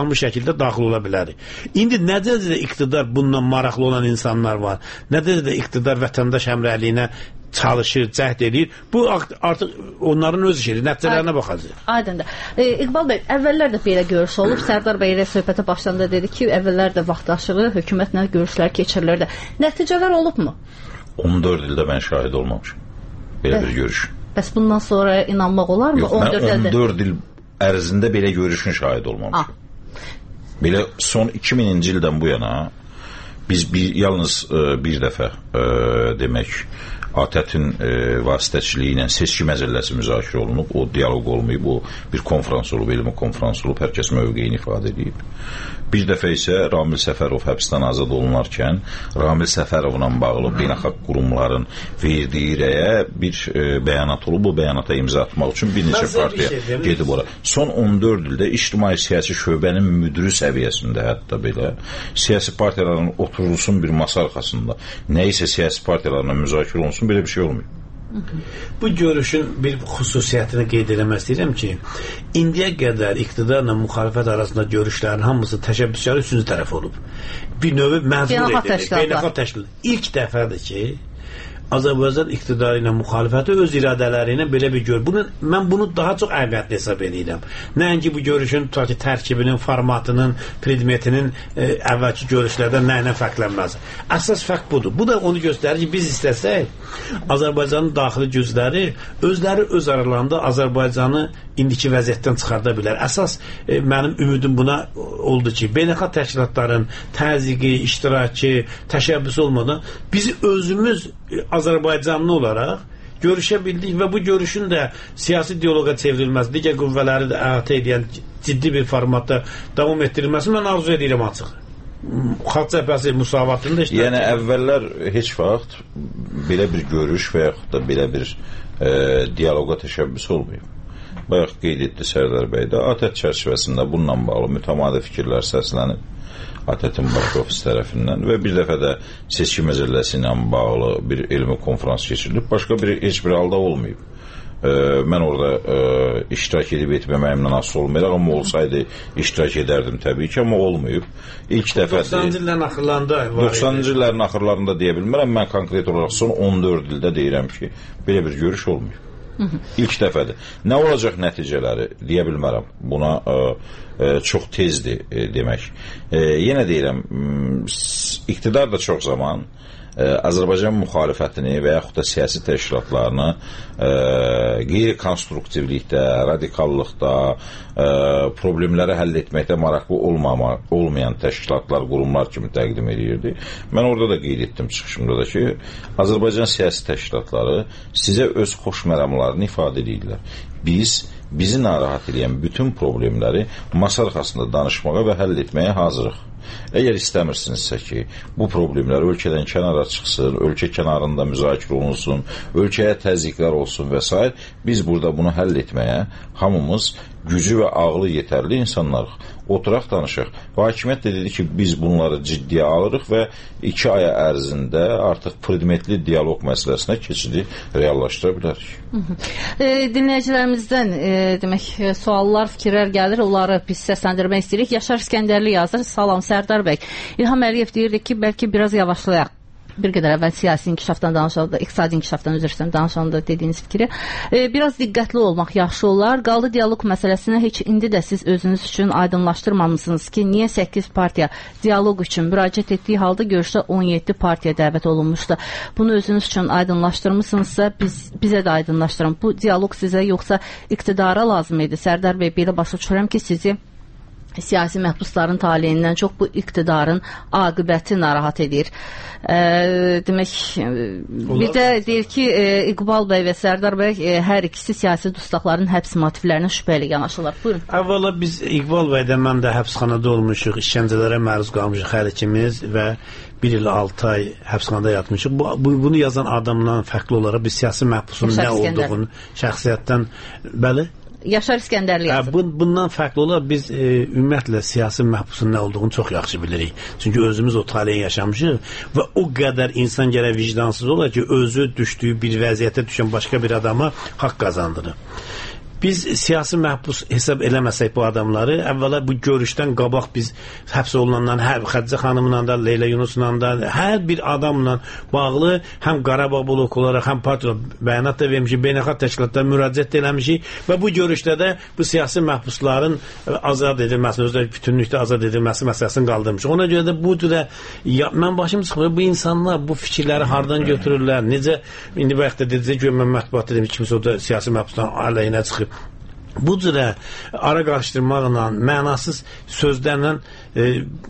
davamlı şəkildə daxil ola bilərik. İndi nə dərəcədə iqtidar bundan maraqlı olan insanlar var, nə dərəcədə iqtidar vətəndaş həmrəyliyinə çalışır, cəhd edir. Bu artıq onların öz işidir, nəticələrinə baxacaq. Aydındır. E, İqbal bəy, əvvəllər də belə görüş olub. Sərdar bəy ilə söhbətə başlayanda dedi ki, əvvəllər də vaxtaşırı hökumətlə görüşlər keçirilirdi. Nəticələr olubmu? on dörd ildə mən şahid olmamışım. Belə bir görüş. Bəs bundan sonra inanmaq olarmı? Yox, mən on dörd il ərzində belə görüşün şahid olmamışım. Ah. Belə son iki mininci ildən bu yana biz bir, yalnız e, bir dəfə e, demək ATƏT-in e, vasitəçiliyi ilə seçki məcəlləsi müzakirə olunub, o dialoq olmayıb, o bir konferans olub, elmi konferans olub, hər kəs mövqeyini ifadə edib. Bir dəfə isə Ramil Səfərov həbsdən azad olunarkən Ramil Səfərovla bağlı beynəlxalq qurumların verdiyi rəyə bir e, bəyanat olub, bu bəyanata imza atmaq üçün bir neçə partiya şey gedib ora. Son on dörd ildə ictimai siyasi şöbənin müdürü səviyyəsində hətta belə siyasi partiyaların oturulsun bir masa arxasında nə isə siyasi partiyalarla müzakirə olunsun, belə bir şey olmuyor. Bu görüşün bir xüsusiyyətini qeyd eləmək istəyirəm ki, indiyə qədər iqtidarla müxalifət arasında görüşlərin hamısı təşəbbüskarı üçüncü tərəf olub. Bir növü məzmun edilir. Beynəlxalq təşkilat. İlk dəfədir ki, Azərbaycan iqtidarı ilə müxalifəti öz iradələri ilə belə bir gör. Bunu, mən bunu daha çox əhəmiyyətli hesab edirəm. Nəinki bu görüşün tutaq ki, tərkibinin, formatının, predmetinin e, əvvəlki görüşlərdən nə ilə fərqlənməz. Əsas fərq budur. Bu da onu göstərir ki, biz istəsək, Azərbaycanın daxili gücləri özləri öz aralarında Azərbaycanı indiki vəziyyətdən çıxarda bilər. Əsas e, mənim ümidim buna oldu ki, beynəlxalq təşkilatların təzyiqi, iştirakı, təşəbbüsü olmadan bizi özümüz e, Azərbaycanlı olaraq görüşə bildik və bu görüşün də siyasi diyaloqa çevrilməsi, digər qüvvələri də əhatə edən ciddi bir formatda davam etdirilməsi mən arzu edirəm açıq. Xalq cəbhəsi müsavatında iştirak. Yəni əvvəllər heç vaxt belə bir görüş və yaxud da belə bir e, diyaloqa təşəbbüs olmayıb. Bayaq qeyd etdi Sərdar bəy də ATƏT çərçivəsində bununla bağlı mütəmadi fikirlər səslənib ATƏT-in baş ofis tərəfindən və bir dəfə də seçki məcəlləsi ilə bağlı bir elmi konferans keçirilib. Başqa bir heç bir halda olmayıb. E, mən orada e, iştirak edib etməməyimdən asılı olmayaraq, amma olsaydı iştirak edərdim təbii ki, amma olmayıb. İlk dəfə doxsanıncı illərin axırlarında doxsanıncı illərin axırlarında deyə bilmərəm. Mən konkret olaraq son on dörd ildə deyirəm ki, belə bir görüş olmayıb. İlk dəfədir. Nə olacaq nəticələri deyə bilmərəm. Buna e, e, çox tezdir e, demək. E, yenə deyirəm, iqtidar da çox zaman e, Azərbaycan müxalifətini və yaxud da siyasi təşkilatlarını e, qeyri-konstruktivlikdə, radikallıqda, e, problemləri həll etməkdə maraqlı olmama, olmayan təşkilatlar, qurumlar kimi təqdim edirdi. Mən orada da qeyd etdim çıxışımda da ki, Azərbaycan siyasi təşkilatları sizə öz xoş məramlarını ifadə edirlər. Biz, bizi narahat edən bütün problemləri masa arxasında danışmağa və həll etməyə hazırıq. Əgər istəmirsinizsə ki, bu problemlər ölkədən kənara çıxsın, ölkə kənarında müzakirə olunsun, ölkəyə təzyiqlər olsun və s. biz burada bunu həll etməyə hamımız gücü və ağlı yetərli insanlarıq. Oturaq danışaq. Və hakimiyyət də dedi ki, biz bunları ciddiyə alırıq və iki aya ərzində artıq predmetli dialoq məsələsinə keçidi reallaşdıra bilərik. E, dinləyicilərimizdən e, demək, suallar, fikirlər gəlir, onları biz səsləndirmək istəyirik. Yaşar İskəndərli yazır. Salam Sərdar bəy. İlham Əliyev deyirdi ki, bəlkə biraz yavaşlayaq. Bir qədər əvvəl siyasi inkişafdan danışanda, iqtisadi inkişafdan üzr istəyirəm, danışanda dediyiniz fikri. E, biraz diqqətli olmaq yaxşı olar. Qaldı dialoq məsələsinə heç indi də siz özünüz üçün aydınlaşdırmamısınız ki, niyə səkkiz partiya dialoq üçün müraciət etdiyi halda görüşdə on yeddi partiya dəvət olunmuşdu. Bunu özünüz üçün aydınlaşdırmısınızsa biz, bizə də aydınlaşdırın. Bu dialoq sizə yoxsa iqtidara lazım idi? Sərdar bəy, belə başa düşürəm ki, sizi siyasi məhbusların taliyindən çox bu iqtidarın aqibəti narahat edir. E, demək, bir də deyir ki, e, İqbal bəy və Sərdar bəy e, hər ikisi siyasi dustaqların həbs motivlərinə şübhəli yanaşırlar. Buyurun. Əvvəla biz İqbal bəy də mən də həbsxanada olmuşuq, işgəncələrə məruz qalmışıq hər ikimiz və bir il altı ay həbsxanada yatmışıq. Bu, bu, bunu yazan adamdan fərqli olaraq biz siyasi məhbusun nə olduğunu şəxsiyyətdən, bəli, Yaşar İskəndərli yazır. Bun, bundan fərqli olaraq biz e, ümumiyyətlə siyasi məhbusun nə olduğunu çox yaxşı bilirik. Çünki özümüz o taleyi yaşamışıq və o qədər insan gərək vicdansız olar ki, özü düşdüyü bir vəziyyətə düşən başqa bir adama haqq qazandırır. biz siyasi məhbus hesab eləməsək bu adamları, əvvəla bu görüşdən qabaq biz həbs olunandan, hər Xədicə xanımla da, Leyla Yunusla da, hər bir adamla bağlı həm Qarabağ bloku olaraq, həm partiya bəyanat da vermişik, beynəlxalq təşkilatlara müraciət eləmişik və bu görüşdə də bu siyasi məhbusların azad edilməsi, özləri bütünlükdə azad edilməsi məsələsini qaldırmışıq. Ona görə də bu cürə ya, mən başım çıxmır, bu insanlar bu fikirləri hardan götürürlər, necə, indi bayaqda dedicə ki, mən mətbuat dedim, kimsə o da siyasi məhbusdan əleyhinə çıxıb. Bu cürə ara qarışdırmaqla, mənasız sözlərlə e,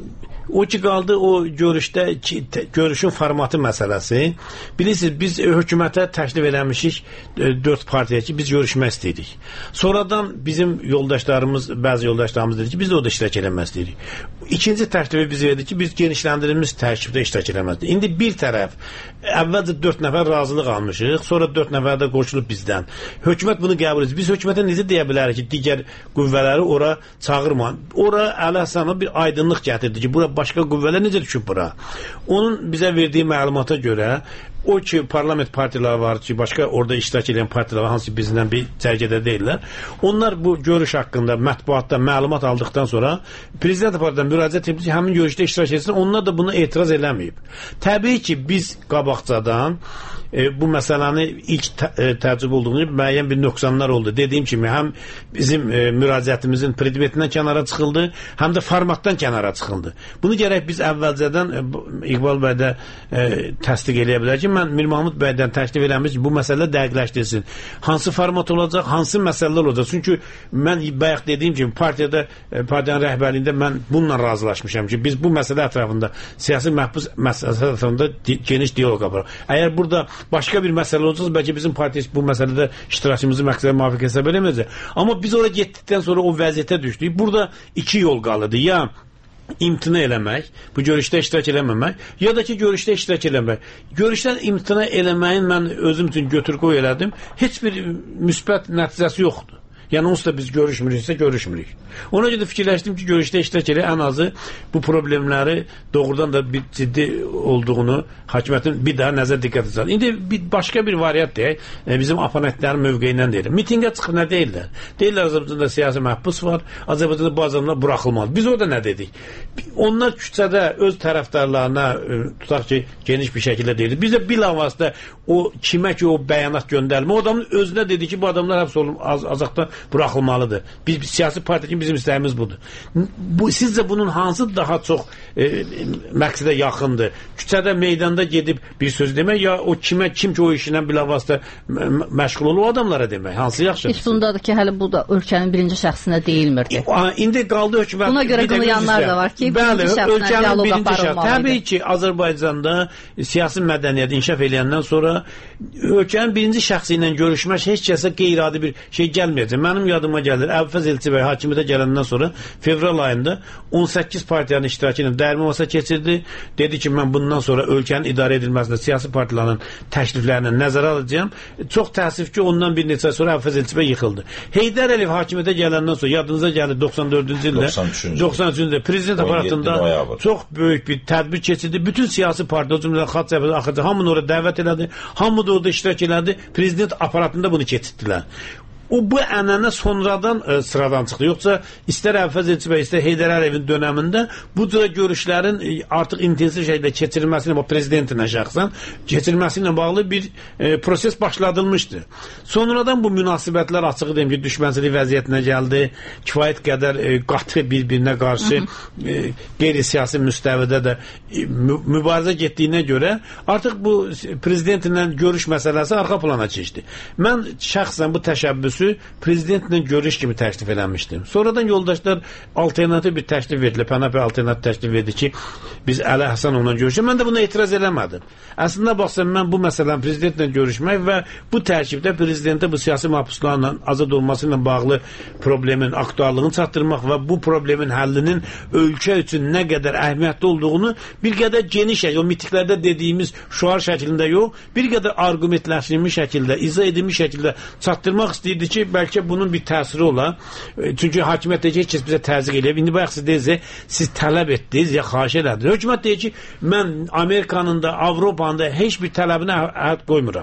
o ki qaldı o görüşdə ki, görüşün formatı məsələsi. Bilirsiniz, biz hökumətə təklif eləmişik e, dörd partiya ki, biz görüşmək istəyirik. Sonradan bizim yoldaşlarımız, bəzi yoldaşlarımız dedi ki, biz də o da iştirak eləmək istəyirik. İkinci təklifi biz verdik ki, biz genişləndirilmiş tərkibdə iştirak eləməkdir. İndi bir tərəf, əvvəlcə dörd nəfər razılıq almışıq, sonra dörd nəfər də qoşulub bizdən. Hökumət bunu qəbul edir. Biz hökumətə necə deyə bilərik ki, digər qüvvələri ora çağırmayın. Ora Əl-Həsənə bir aydınlıq gətirdi ki, bura başqa qüvvələr necə düşüb bura? Onun bizə verdiyi məlumata görə o ki, parlament partiyaları var ki, başqa orada iştirak edən partiyalar var, hansı bizdən bir cərgədə deyirlər. Onlar bu görüş haqqında mətbuatda məlumat aldıqdan sonra prezident partiyadan müraciət edib ki, həmin görüşdə iştirak etsin. Onlar da buna etiraz eləməyib. Təbii ki, biz qabaqcadan e, bu məsələni ilk tə, e, təcrübə olduğunu müəyyən bir nöqsanlar oldu. Dediyim kimi, həm bizim e, müraciətimizin predmetindən kənara çıxıldı, həm də formatdan kənara çıxıldı. Bunu gərək biz əvvəlcədən e, İqbal bəy də e, təsdiq eləyə bilər ki, mən Mir Mahmud bəydən təklif eləmiş ki, bu məsələ dəqiqləşdirsin. Hansı format olacaq, hansı məsələlər olacaq? Çünki mən bayaq dediyim kimi partiyada, partiyanın rəhbərliyində mən bununla razılaşmışam ki, biz bu məsələ ətrafında, siyasi məhbus məsələsi ətrafında geniş diyaloq aparaq. Əgər burada başqa bir məsələ olacaq, bəlkə bizim partiya bu məsələdə iştirakçımızı məqsədə müvafiq hesab eləməyəcək. Amma biz oraya getdikdən sonra o vəziyyətə düşdük. Burada iki yol qalıdır. Ya imtina eləmək, bu görüşdə iştirak eləməmək, ya da ki, görüşdə iştirak eləmək. Görüşdən imtina eləməyin mən özüm üçün götür-qoy elədim. Heç bir müsbət nəticəsi yoxdur. Yəni onsuz da biz görüşmürüksə görüşmürük. Ona görə də fikirləşdim ki, görüşdə iştirak elə ən azı bu problemləri doğrudan da bir ciddi olduğunu hakimiyyətin bir daha nəzər diqqət edəcək. İndi bir, başqa bir variant deyək, e, bizim oponentlərin mövqeyindən deyirlər. Mitingə çıxıb nə deyirlər? Deyirlər, Azərbaycanda siyasi məhbus var, Azərbaycanda bu adamlar buraxılmalı. Biz orada nə dedik? Onlar küçədə öz tərəfdarlarına e, tutaq ki, geniş bir şəkildə deyirdik. Biz də bilavasitə o kimə ki o bəyanat göndərmə, o adamın özünə dedi ki, bu adamlar həbs olunub az, azaqda buraxılmalıdır. Biz, biz siyasi partiya kimi bizim istəyimiz budur. Bu, sizcə bunun hansı daha çox e, məqsədə yaxındır? Küçədə, meydanda gedib bir söz demək, ya o kimə, kim ki o işinə bilavasitə məşğul olur, o adamlara demək. Hansı yaxşıdır? İş bundadır ki, hələ bu da ölkənin birinci şəxsinə deyilmirdi. E, indi qaldı hökumət. Buna görə qınayanlar da var ki, bəli, birinci şəxsinə diyaloq aparılmalıydı. Təbii ki, Azərbaycanda siyasi mədəniyyət inkişaf eləyəndən sonra ölkənin birinci şəxsi ilə görüşmək heç kəsə qeyri-adi bir şey gəlməyəcək. Mənim yadıma gəlir, Əbfəz Elçi bəy hakimiyyətə gələndən sonra fevral ayında on səkkiz partiyanın iştirakı ilə dəyirmi masa keçirdi. Dedi ki, mən bundan sonra ölkənin idarə edilməsində siyasi partiyaların təkliflərini nəzərə alacağam. Çox təəssüf ki, ondan bir neçə sonra Əbfəz Elçi bəy yıxıldı. Heydər Əliyev hakimiyyətə gələndən sonra yadınıza gəlir doxsan dördüncü ildə doxsan üçüncü ildə prezident aparatında çox böyük bir tədbir keçirdi. Bütün siyasi partiyalar, cümlədən Xalq Cəbhəsi, A X C hamını orada dəvət elədi. Hamı da orada iştirak elədi. Prezident aparatında bunu keçirtdilər. O bu ənənə sonradan e, sıradan çıxdı. Yoxsa istər Əbfəz Elçi bəy, istər Heydər Əliyevin dönəmində bu cür görüşlərin e, artıq intensiv şəkildə keçirilməsi ilə, prezidentinə şəxsən keçirilməsi ilə bağlı bir e, proses başladılmışdı. Sonradan bu münasibətlər açığı deyim ki, düşmənçilik vəziyyətinə gəldi. Kifayət qədər e, qatı bir-birinə qarşı e, qeyri-siyasi müstəvidə də e, mübarizə getdiyinə görə artıq bu prezidentlə görüş məsələsi arxa plana keçdi. Mən şəxsən bu təşəbbüs prezidentlə görüş kimi təklif eləmişdim. Sonradan yoldaşlar alternativ bir təklif verdilər. Pənah bəy alternativ təklif verdi ki, biz Əli Həsənovla görüşək. Mən də buna etiraz eləmədim. Əslində baxsam, mən bu məsələni prezidentlə görüşmək və bu tərkibdə prezidentə bu siyasi məhbuslarla azad olması ilə bağlı problemin aktuallığını çatdırmaq və bu problemin həllinin ölkə üçün nə qədər əhəmiyyətli olduğunu bir qədər geniş, o mitiklərdə dediyimiz şuar şəklində yox, bir qədər arqumentləşdirilmiş şəkildə, izah edilmiş şəkildə çatdırmaq istəyirdi ki, bəlkə bunun bir təsiri ola. Çünki hakimiyyət deyir ki, heç kəs bizə təzyiq eləyib. İndi bayaq siz deyirsiniz, siz tələb etdiniz, ya xahiş elədiniz. Hökumət deyir ki, mən Amerikanın da, Avropanın da heç bir tələbinə əhəd qoymuram.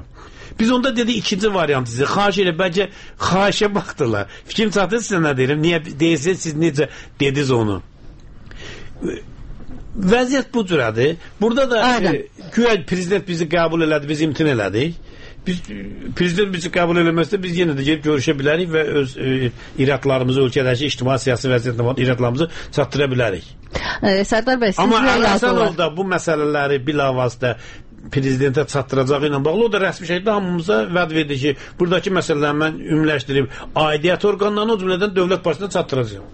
Biz onda dedi ikinci variantı. Xahiş elə bəlkə xahişə baxdılar. Fikrim çatır sizə nə deyirəm? Niyə deyirsiniz, siz necə dediniz onu? Vəziyyət bu cürədir. Burada da e, güya prezident bizi qəbul elədi, biz imtin elədik. Biz, prezident bizi qəbul eləməzsə biz yenə də gelib görüşə bilərik və öz e, iradlarımızı, ölkədəki ictimai siyasi vəziyyətlə iradlarımızı çatdıra bilərik. E, Sərdar bəy, siz amma nə yazdılar? Amma bu məsələləri bilavasitə prezidentə çatdıracağı ilə bağlı o da rəsmi şəkildə hamımıza vəd verdi ki, buradakı məsələləri mən ümumiləşdirib aidiyyət orqanlarına, o cümlədən dövlət başına çatdıracağım.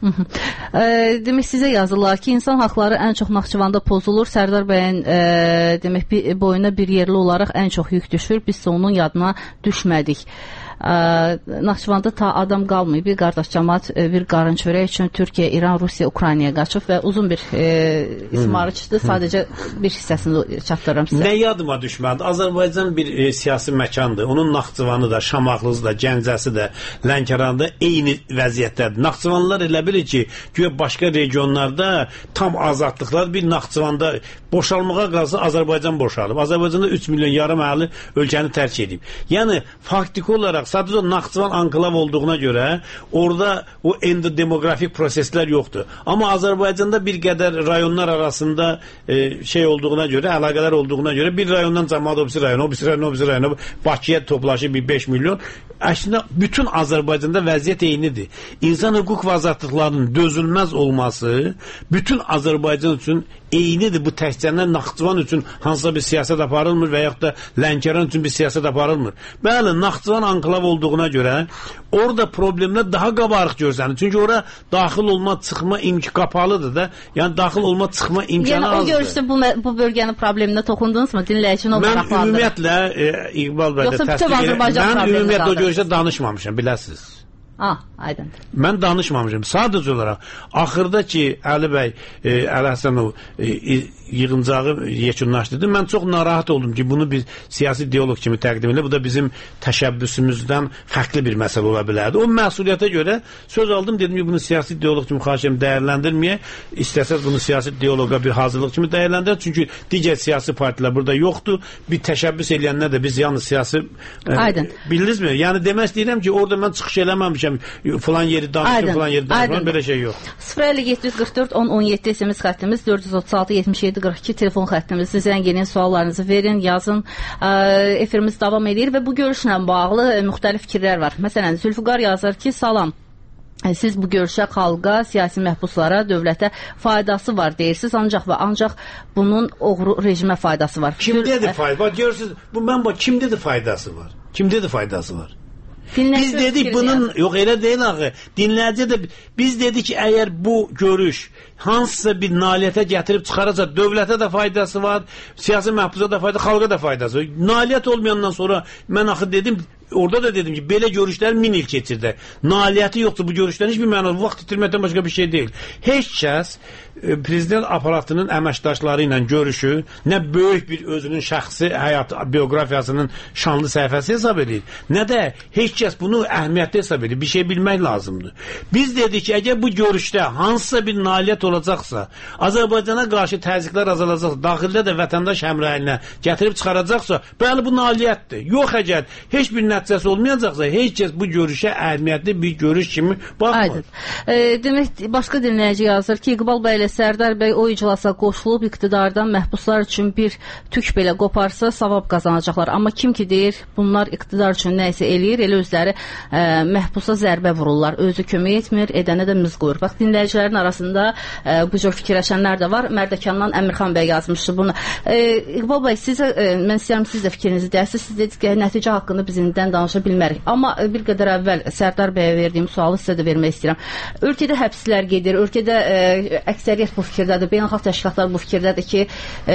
E, demək sizə yazırlar ki, insan haqları ən çox Naxçıvanda pozulur. Sərdar bəyin e, demək bir, boyuna bir yerli olaraq ən çox yük düşür. Biz də onun yadına düşmədik. Ə, Naxçıvanda ta adam qalmayıb. Bir qardaş cəmaət bir qarın çörək üçün Türkiyə, İran, Rusiya, Ukraynaya qaçıb və uzun bir e, ismarı çıxdı. Sadəcə bir hissəsini çatdırıram sizə. Nə yadıma düşmədi? Azərbaycan bir e, siyasi məkandır. Onun Naxçıvanı da, Şamaxlısı da, Gəncəsi də, Lənkəranı da eyni vəziyyətdədir. Naxçıvanlılar elə bilir ki, güya başqa regionlarda tam azadlıqlar bir Naxçıvanda boşalmağa qalsa Azərbaycan boşalıb. Azərbaycanda üç milyon yarım əhali ölkəni tərk edib. Yəni faktiki olaraq sadəcə Naxçıvan anklav olduğuna görə orada o endodemografik proseslər yoxdur. Amma Azərbaycanda bir qədər rayonlar arasında e, şey olduğuna görə, əlaqələr olduğuna görə bir rayondan cəmaət o birisi rayona, o birisi rayona, o birisi rayona, Bakıya toplaşıb bir beş milyon. Əslində bütün Azərbaycanda vəziyyət eynidir. İnsan hüquq və azadlıqlarının dözülməz olması bütün Azərbaycan üçün eynidir. Bu təkcə Naxçıvan üçün hansısa bir siyasət aparılmır və yaxud da Lənkəran üçün bir siyasət aparılmır. Bəli, Naxçıvan anklav olduğuna görə orada problemlər daha qabarıq görsənir. Çünki ora daxil olma, çıxma imkanı qapalıdır da. Yəni daxil olma, çıxma imkanı azdır. Yəni o görüşdə bu, bu bölgənin probleminə toxundunuz mu? Dinləyicinin o maraqlandır. Mən ümumiyyətlə e, İqbal bəy də təsdiq edirəm. Mən ümumiyyətlə o görüşdə danışmamışam, biləsiniz. Ah, aydındır. Mən danışmamışam. Sadəcə olaraq axırda ki Əli bəy, e, Əli Həsənov e, yığıncağı yekunlaşdırdı. Mən çox narahat oldum ki, bunu bir siyasi diyaloq kimi təqdim edir. Bu da bizim təşəbbüsümüzdən fərqli bir məsələ ola bilərdi. O məsuliyyətə görə söz aldım, dedim ki, bunu siyasi diyaloq kimi xahişəm dəyərləndirməyək. İstəsəz bunu siyasi diyaloqa bir hazırlıq kimi dəyərləndirək. Çünki digər siyasi partilər burada yoxdur. Bir təşəbbüs eləyənlər də biz yalnız siyasi e, bildinizmi? Yəni demək istəyirəm ki, orada mən çıxış eləməmişəm. Falan yeri danışdım, falan yeri danışdım. Belə şey yox. sıfır əlli yeddi yüz qırx dörd on on yeddi S M S xəttimiz, dörd yüz otuz altı yetmiş yeddi qırx iki telefon xəttimiz. Zəng edin, suallarınızı verin, yazın. Efirimiz davam edir və bu görüşlə bağlı müxtəlif fikirlər var. Məsələn, Zülfüqar yazır ki, salam. Siz bu görüşə xalqa, siyasi məhbuslara, dövlətə faydası var deyirsiniz, ancaq və ancaq bunun oğru rejimə faydası var. Kimdədir faydası? Görürsünüz, bu mən bax, kimdədir faydası var? Kimdədir faydası var? Dinləyici biz dedik bunun, yazır. Yox elə deyil axı. Dinləyici də biz dedik ki, əgər bu görüş hansısa bir nailiyyətə gətirib çıxaracaq, dövlətə də faydası var, siyasi məhbusa da faydası, xalqa da faydası var. Nailiyyət olmayandan sonra mən axı dedim, orada da dedim ki, belə görüşlər min il keçirdi. Nailiyyəti yoxdur bu görüşlərin heç bir mənası, vaxt itirməkdən başqa bir şey deyil. Heç kəs prezident aparatının əməkdaşları ilə görüşü nə böyük bir özünün şəxsi həyat bioqrafiyasının şanlı səhifəsi hesab edir, nə də heç kəs bunu əhəmiyyətli hesab edir. Bir şey bilmək lazımdır. Biz dedik ki, əgər bu görüşdə hansısa bir nailiyyət olacaqsa, Azərbaycana qarşı təzyiqlər azalacaqsa, daxildə də vətəndaş həmrəyinə gətirib çıxaracaqsa, bəli bu nailiyyətdir. Yox, əgər heç bir nəticəsi olmayacaqsa, heç kəs bu görüşə əhəmiyyətli bir görüş kimi baxmır. E, demək, başqa dinləyici yazır ki, İqbal bəy ilə Sərdar bəy o iclasa qoşulub iqtidardan məhbuslar üçün bir tük belə qoparsa savab qazanacaqlar. Amma kim ki deyir, bunlar iqtidar üçün nəyisə eləyir, elə özləri e, məhbusa zərbə vururlar. Özü kömək etmir, edənə də müz qoyur. Bax, dinləyicilərin arasında e, bu cür fikirləşənlər də var. Mərdəkandan Əmirxan bəy yazmışdı bunu. E, İqbal bəy, sizə, e, mən istəyirəm siz də fikrinizi deyəsiniz. Siz dedik ki, nəticə haqqında biz indidən danışa bilmərik. Amma e, bir qədər əvvəl Sərdar bəyə verdiyim sualı sizə də vermək istəyirəm. Ölkədə həbslər gedir, ölkədə e, əksəriyyət bu fikirdədir, beynəlxalq təşkilatlar bu fikirdədir ki, e,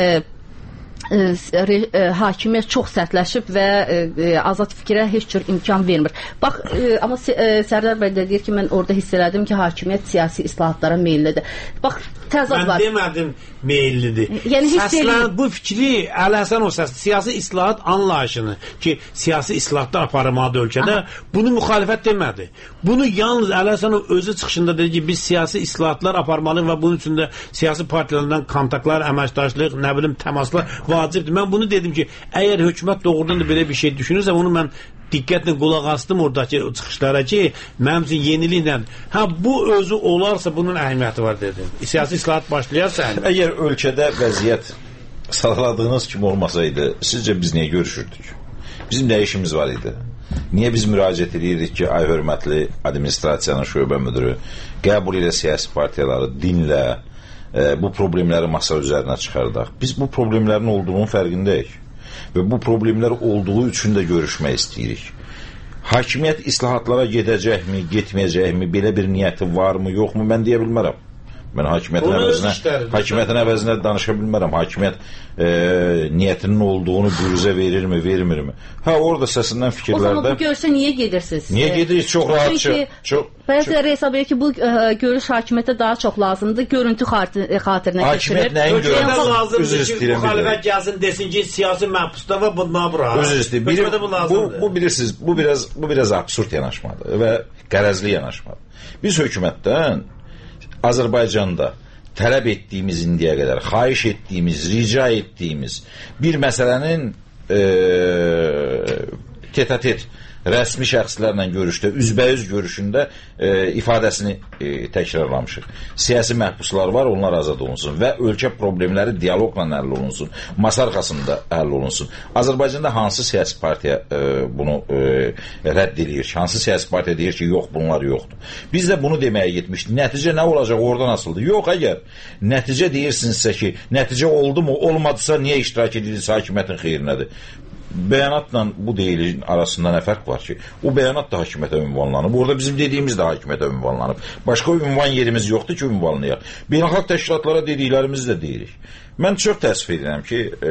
e, e, hakimiyyət çox sərtləşib və e, azad fikrə heç cür imkan vermir. Bax, e, amma e, Sərdar bəy də deyir ki, mən orada hiss elədim ki, hakimiyyət siyasi islahatlara meyillidir. Bax, təzad mən var. demədim meyillidir. Yəni Səslən, bu fikri Əli Həsənov səs siyasi islahat anlayışını ki, siyasi islahatlar aparılmalıdır ölkədə, aha, bunu müxalifət demədi. Bunu yalnız Əli Həsənov özü çıxışında dedi ki, biz siyasi islahatlar aparmalıyıq və bunun üçün də siyasi partiyalardan kontaktlar, əməkdaşlıq, nə bilim təmaslar vacibdir. Mən bunu dedim ki, əgər hökumət doğrudan da belə bir şey düşünürsə, onu mən diqqətlə qulaq astım oradakı çıxışlara ki, mənim üçün yeniliklə, hə bu özü olarsa bunun əhəmiyyəti var dedim. Siyasi islahat başlayarsa, əgər ölkədə vəziyyət sadaladığınız kimi olmasaydı, sizcə biz niyə görüşürdük? Bizim nə işimiz var idi? Niyə biz müraciət edirdik ki, ay hörmətli administrasiyanın şöbə müdürü, qəbul ilə siyasi partiyaları dinlə e, bu problemləri masa üzərinə çıxardaq. Biz bu problemlərin olduğunun fərqindəyik. Və bu problemlər olduğu üçün də görüşmək istəyirik. Hakimiyyət islahatlara gedəcəkmi, getməyəcəkmi, belə bir niyyəti varmı, yoxmu, mən deyə bilmərəm. Mən hakimiyyətin əvəzinə, hakimiyyətin əvəzinə danışa bilmərəm. Hakimiyyət e, niyyətinin olduğunu bürüzə verirmi, vermirmi? Hə, orada səsindən fikirlərdə... O zaman bu görüşə niyə gedirsiniz? Niyə gedirik? Çox rahatça. Çox, bəziləri hesab edir ki, bu ə, görüş hakimiyyətə daha çox lazımdır. Görüntü xatirinə keçirir. Hakimiyyət nəyin görüntü? Lazımdır ki, müxalifət gəlsin, desin ki, siyasi məhbusda və bundan bura. Özür istəyir. Biri, bu, bu bilirsiniz, bu biraz, bu biraz absurd yanaşmadır və qərəzli yanaşmadır. Biz hökumətdən Azərbaycanda tələb etdiyimiz indiyə qədər, xahiş etdiyimiz, rica etdiyimiz bir məsələnin e, tete-a-tet rəsmi şəxslərlə görüşdə, üzbəüz görüşündə e, ifadəsini e, təkrarlamışıq. Siyasi məhbuslar var, onlar azad olunsun və ölkə problemləri dialoqla həll olunsun, masa arxasında həll olunsun. Azərbaycanda hansı siyasi partiya e, bunu e, rədd edir, hansı siyasi partiya deyir ki, yox, bunlar yoxdur. Biz də bunu deməyə getmişdik. Nəticə nə olacaq, oradan asıldı. Yox, əgər nəticə deyirsinizsə ki, nəticə oldu mu, olmadısa niyə iştirak edirsiniz, hakimiyyətin xeyrinədir. Bəyanatla bu deyilin arasında nə fərq var ki? O bəyanat da hakimiyyətə ünvanlanıb. Orada bizim dediyimiz də hakimiyyətə ünvanlanıb. Başqa ünvan yerimiz yoxdur ki, ünvanlayaq. Beynəlxalq təşkilatlara dediklərimizi də deyirik. Mən çox təəssüf edirəm ki, e,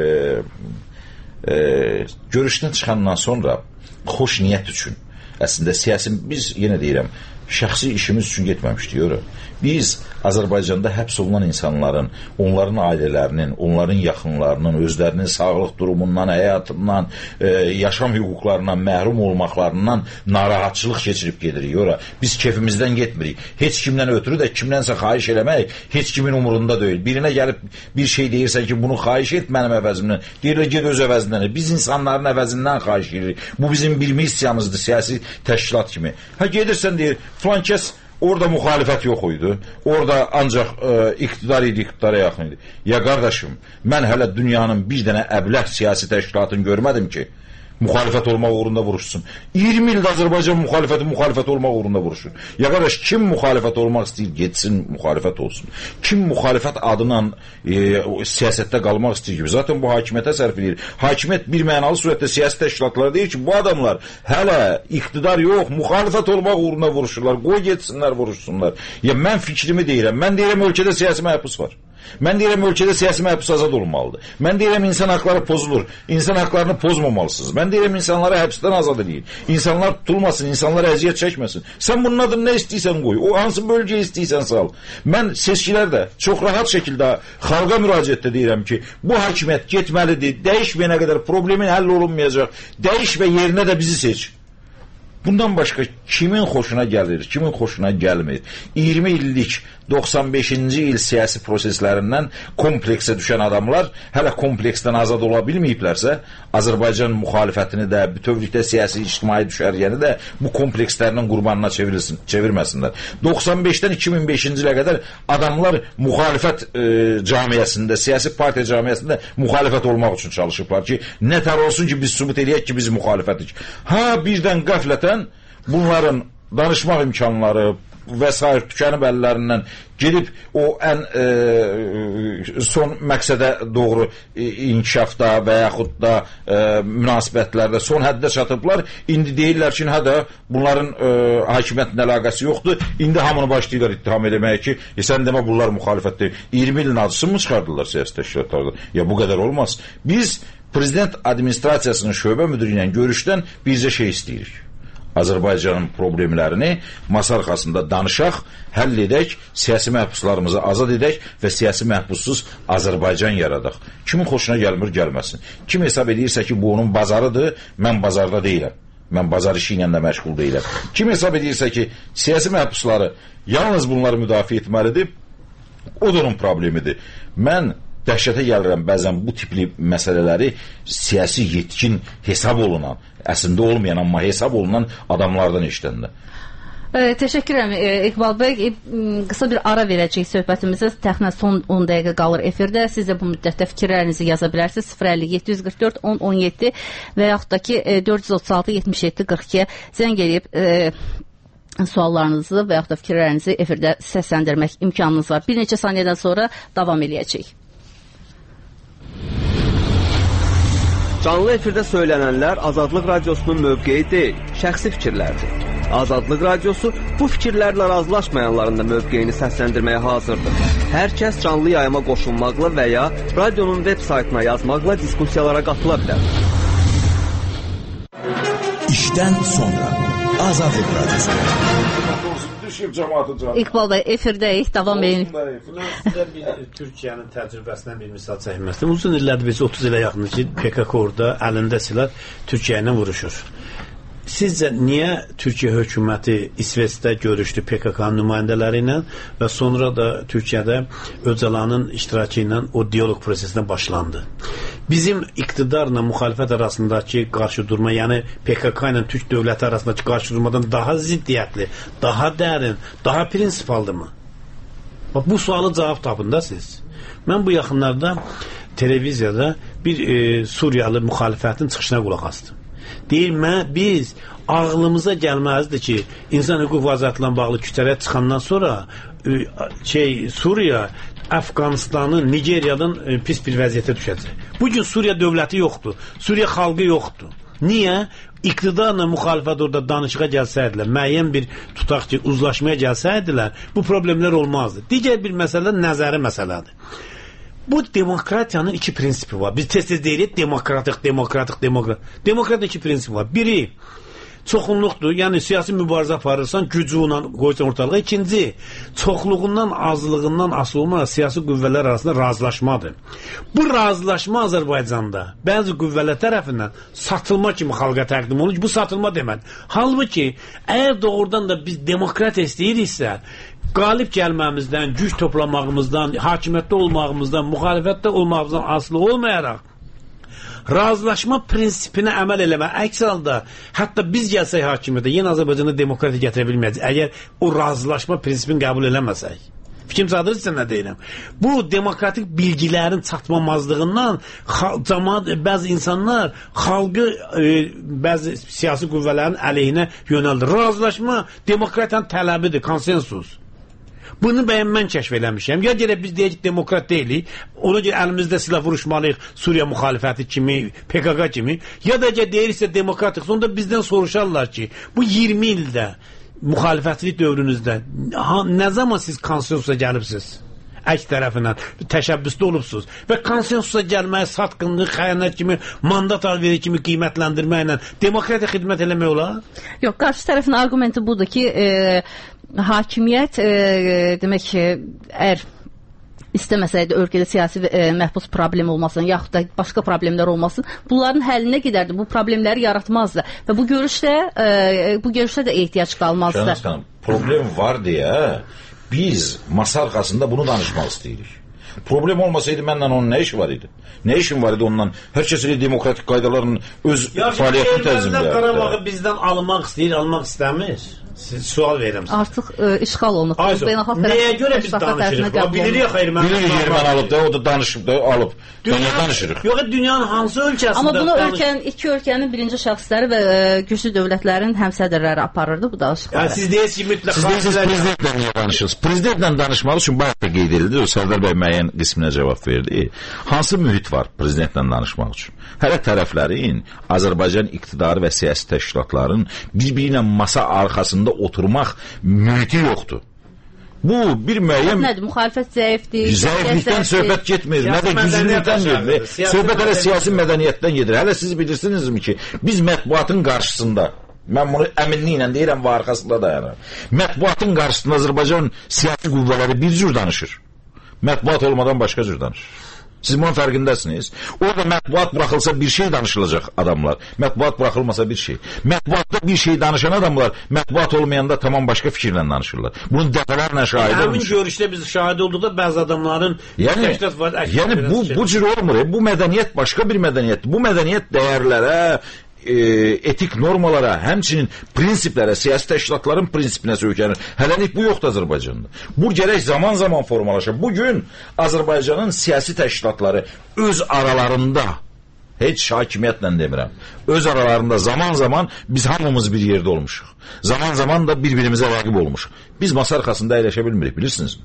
e, görüşdən çıxandan sonra xoş niyyət üçün, əslində siyasi, biz yenə deyirəm, şəxsi işimiz üçün getməmişdik ora. Biz Azərbaycanda həbs olunan insanların, onların ailələrinin, onların yaxınlarının, özlərinin sağlıq durumundan, həyatından, e, yaşam hüquqlarından məhrum olmaqlarından narahatçılıq keçirib gedirik ora. Biz kefimizdən getmirik. Heç kimdən ötürü də kimdənsə xahiş eləmək heç kimin umurunda deyil. Birinə gəlib bir şey deyirsən ki, bunu xahiş et mənim əvəzimdən. Deyirlər, ged öz əvəzindən. Biz insanların əvəzindən xahiş edirik. Bu bizim bir missiyamızdır siyasi təşkilat kimi. Hə, gedirsən deyir, filan kəs orada müxalifət yox idi. Orada ancaq e, iqtidar idi, iqtidara yaxın idi. Ya qardaşım, mən hələ dünyanın bir dənə əbləh siyasi təşkilatını görmədim ki, müxalifət olmaq uğrunda vuruşsun. iyirmi ildə Azərbaycan müxalifəti müxalifət olmaq uğrunda vuruşur. Ya qardaş, kim müxalifət olmaq istəyir, getsin müxalifət olsun. Kim müxalifət adına e, siyasətdə qalmaq istəyir ki, zaten bu hakimiyyətə sərf edir. Hakimiyyət bir mənalı surətdə siyasi təşkilatlara deyir ki, bu adamlar hələ iqtidar yox, müxalifət olmaq uğrunda vuruşurlar. Qoy getsinlər, vuruşsunlar. Ya mən fikrimi deyirəm. Mən deyirəm, ölkədə siyasi məhbus var. Mən deyirəm, ölkədə siyasi məhbus azad olmalıdır. Mən deyirəm, insan haqları pozulur. İnsan haqlarını pozmamalısınız. Mən deyirəm, insanları həbsdən azad edin. İnsanlar tutulmasın, insanlar əziyyət çəkməsin. Sən bunun adını nə istəyirsən qoy. O hansı bölgəyə istəyirsən sal. Mən seçkilərdə çox rahat şəkildə xalqa müraciətdə deyirəm ki, bu hakimiyyət getməlidir. Dəyişməyənə qədər problemin həll olunmayacaq. Dəyiş və yerinə də bizi seç. Bundan başqa kimin xoşuna gəlir, kimin xoşuna gəlmir? iyirmi illik, doxsan beşinci il siyasi proseslərindən kompleksə düşən adamlar hələ kompleksdən azad ola bilməyiblərsə, Azərbaycan müxalifətini də, bütövlükdə siyasi ictimai düşərgəni də bu komplekslərinin qurbanına çevirilsin, çevirməsinlər. doxsan beşdən iki min beşinci ilə qədər adamlar müxalifət e, camiyyəsində, siyasi partiya camiyyəsində müxalifət olmaq üçün çalışıblar ki, nə tər olsun ki, biz sübut eləyək ki, biz müxalifətik. Ha, birdən qəflətən bunların danışmaq imkanları və s. tükənib əllərindən gedib o ən e, son məqsədə doğru e, inkişafda və yaxud da e, münasibətlərdə son həddə çatıblar. İndi deyirlər ki, hə də bunların e, hakimiyyətin əlaqəsi yoxdur. İndi hamını başlayırlar ittiham eləməyə ki, e, sən demə bunlar müxalifət deyil. iyirmi ilin acısını mı çıxardılar siyasi təşkilatlarda? Ya bu qədər olmaz. Biz prezident administrasiyasının şöbə müdürü ilə görüşdən bircə şey istəyirik. Azərbaycanın problemlərini masa arxasında danışaq, həll edək, siyasi məhbuslarımızı azad edək və siyasi məhbussuz Azərbaycan yaradaq. Kimin xoşuna gəlmir, gəlməsin. Kim hesab edirsə ki, bu onun bazarıdır, mən bazarda deyiləm. Mən bazar işi ilə də məşğul deyiləm. Kim hesab edirsə ki, siyasi məhbusları yalnız bunları müdafiə etməlidir, o da onun problemidir. Mən dəhşətə gəlirəm bəzən bu tipli məsələləri siyasi yetkin hesab olunan, əslində olmayan, amma hesab olunan adamlardan eşidəndə. E, təşəkkür edirəm e, İqbal bəy. E, qısa bir ara verəcəyik söhbətimizə. Təxminən son on dəqiqə qalır efirdə. Siz də bu müddətdə fikirlərinizi yaza bilərsiniz. sıfır əlli yeddi yüz qırx dörd on on yeddi və yaxud da ki e, dörd yüz otuz altı yetmiş yeddi qırx ikiyə zəng edib e, suallarınızı və yaxud da fikirlərinizi efirdə səsləndirmək imkanınız var. Bir neçə saniyədən sonra davam eləyəcəyik. Canlı efirdə söylənənlər Azadlıq Radiosunun mövqeyi deyil, şəxsi fikirlərdir. Azadlıq Radiosu bu fikirlərlə razılaşmayanların da mövqeyini səsləndirməyə hazırdır. Hər kəs canlı yayıma qoşulmaqla və ya radionun veb saytına yazmaqla diskussiyalara qatıla bilər. İşdən sonra Azadlıq Radiosu. İqbal bəy, efirdəyik, davam edin. Sizdə bir Türkiyənin təcrübəsindən bir misal çəkməkdir. Uzun illərdir biz otuz ilə yaxındır ki, P K K orada əlində silah Türkiyə ilə vuruşur. Sizcə niyə Türkiyə hökuməti İsveçdə görüşdü P K K nümayəndələri ilə və sonra da Türkiyədə Öcalanın iştirakı ilə o diyaloq prosesinə başlandı? Bizim iqtidarla müxalifət arasındakı qarşıdurma, yəni P K K ilə Türk dövləti arasındakı qarşıdurmadan daha ziddiyyətli, daha dərin, daha prinsipaldırmı? Bu sualı cavab tapın da siz. Mən bu yaxınlarda televiziyada bir e, Suriyalı müxalifətin çıxışına qulaq asdım. Deyir, mən, biz ağlımıza gəlməzdir ki, insan hüquq vəziyyətlə bağlı küçələrə çıxandan sonra e, şey, Suriya Əfqanistanı, Nigeriyadan e, pis bir vəziyyətə düşəcək. Bugün Suriya dövləti yoxdur, Suriya xalqı yoxdur. Niyə? İqtidarla müxalifət orada danışığa gəlsəydilər, müəyyən bir tutaq ki, uzlaşmaya gəlsəydilər, bu problemlər olmazdı. Digər bir məsələ nəzəri məsələdir. Bu demokratiyanın iki prinsipi var. Biz tez-tez deyirik, demokratik, demokratik, demokratik. Demokratiyanın iki prinsipi var. Biri, çoxunluqdur, yəni siyasi mübarizə aparırsan, gücünlə qoysan ortalığa. İkinci, çoxluğundan, azlığından asılı olmayan siyasi qüvvələr arasında razılaşmadır. Bu razılaşma Azərbaycanda bəzi qüvvələr tərəfindən satılma kimi xalqa təqdim olunur. Bu satılma demək. Halbuki, əgər doğrudan da biz demokratiya istəyiriksə, qalib gəlməmizdən, güc toplamağımızdan, hakimiyyətdə olmağımızdan, müxalifətdə olmağımızdan asılı olmayaraq razılaşma prinsipinə əməl eləmə. Əks halda, hətta biz gəlsək hakimiyyətə, yenə Azərbaycanda demokratiya gətirə bilməyəcək, əgər o razılaşma prinsipini qəbul eləməsək. Fikrim çatdırırsa nə deyirəm? Bu demokratik bilgilərin çatmamazlığından cəmaət, bəzi insanlar xalqı e, bəzi siyasi qüvvələrin əleyhinə yönəldir. Razılaşma demokratiyanın tələbidir, konsensus. Bunu bəyən mən kəşf eləmişəm. Ya gələk biz deyək ki, demokrat deyilik, ona görə əlimizdə silah vuruşmalıyıq Suriya müxalifəti kimi, P K K kimi, ya da deyirsə demokratik, sonunda bizdən soruşarlar ki, bu iyirmi ildə müxalifətlik dövrünüzdə ha, nə zaman siz konsensusa gəlibsiniz? Əks tərəfindən təşəbbüsdə olubsuz və konsensusa gəlməyə satqınlıq, xəyanət kimi, mandat alveri kimi qiymətləndirməklə demokratiya xidmət eləmək olar? Yox, qarşı tərəfin argumenti budur ki, e, hakimiyyət e, demək ki, əgər istəməsəydi ölkədə siyasi e, məhbus problem olmasın, yaxud da başqa problemlər olmasın, bunların həllinə gedərdi, bu problemləri yaratmazdı və bu görüşdə e, bu görüşdə də ehtiyac qalmazdı. Şənaz xanım, problem var deyə biz masa arxasında bunu danışmaq istəyirik. Problem olmasaydı mənlə onun nə işi var idi? Nə işin var idi ondan? Hər kəs elə demokratik qaydaların öz fəaliyyətini tənzimləyir. Qarabağı bizdən almaq istəyir, almaq istəmir. Siz sual verirəm. Artıq e, işğal olunub. Nəyə görə biz danışırıq? Bilirik xeyr, mən bilirik Erməni alıb da, o da danışıb da, alıb. Dünya danışırıq. Yox, dünyanın hansı ölkəsində? Amma bunu ölkənin, iki ölkənin birinci şəxsləri və e, güclü dövlətlərin həmsədrləri aparırdı bu danışıqları. Siz deyirsiniz ki, mütləq siz deyirsiniz prezidentlə niyə danışırsınız? Prezidentlə danışmaq üçün bayaq da qeyd edildi, o Sərdar bəy müəyyən qisminə cavab verdi. Hansı mühit var prezidentlə danışmaq üçün? Hər tərəflərin, Azərbaycan iqtidarı və siyasi təşkilatların bir-biri ilə masa arxasında oturmaq mühiti yoxdur. Bu bir müəyyən... Nədir? Müxalifət zəifdir. Zəiflikdən söhbət getmir. Nə də güclükdən gedir. Söhbət hələ siyasi mədəniyyətdən gedir. Hələ siz bilirsinizmi ki, biz mətbuatın qarşısında Mən bunu əminliklə deyirəm və arxasında dayanıram. Mətbuatın qarşısında Azərbaycan siyasi qüvvələri bir cür danışır. Mətbuat olmadan başqa cür danışır. Siz bunun fərqindəsiniz. Orada mətbuat buraxılsa bir şey danışılacaq adamlar. Mətbuat buraxılmasa bir şey. Mətbuatda bir şey danışan adamlar mətbuat olmayanda tamam başqa fikirlə danışırlar. Bunun dəfələrlə şahid olmuş. Həmin görüşdə biz şahid olduqda bəzi adamların yəni, yəni bu, bu cür olmur. Bu mədəniyyət başqa bir mədəniyyətdir. Bu mədəniyyət dəyərlərə, etik normalara, həmçinin prinsiplərə, siyasi təşkilatların prinsipinə söykənir. Hələlik bu yoxdur Azərbaycanda. Bu gərək zaman-zaman formalaşır. Bugün Azərbaycanın siyasi təşkilatları öz aralarında, heç hakimiyyətlə demirəm, öz aralarında zaman-zaman biz hamımız bir yerdə olmuşuq. Zaman-zaman da bir-birimizə rəqib olmuşuq. Biz masa arxasında əyləşə bilmirik, bilirsiniz mi?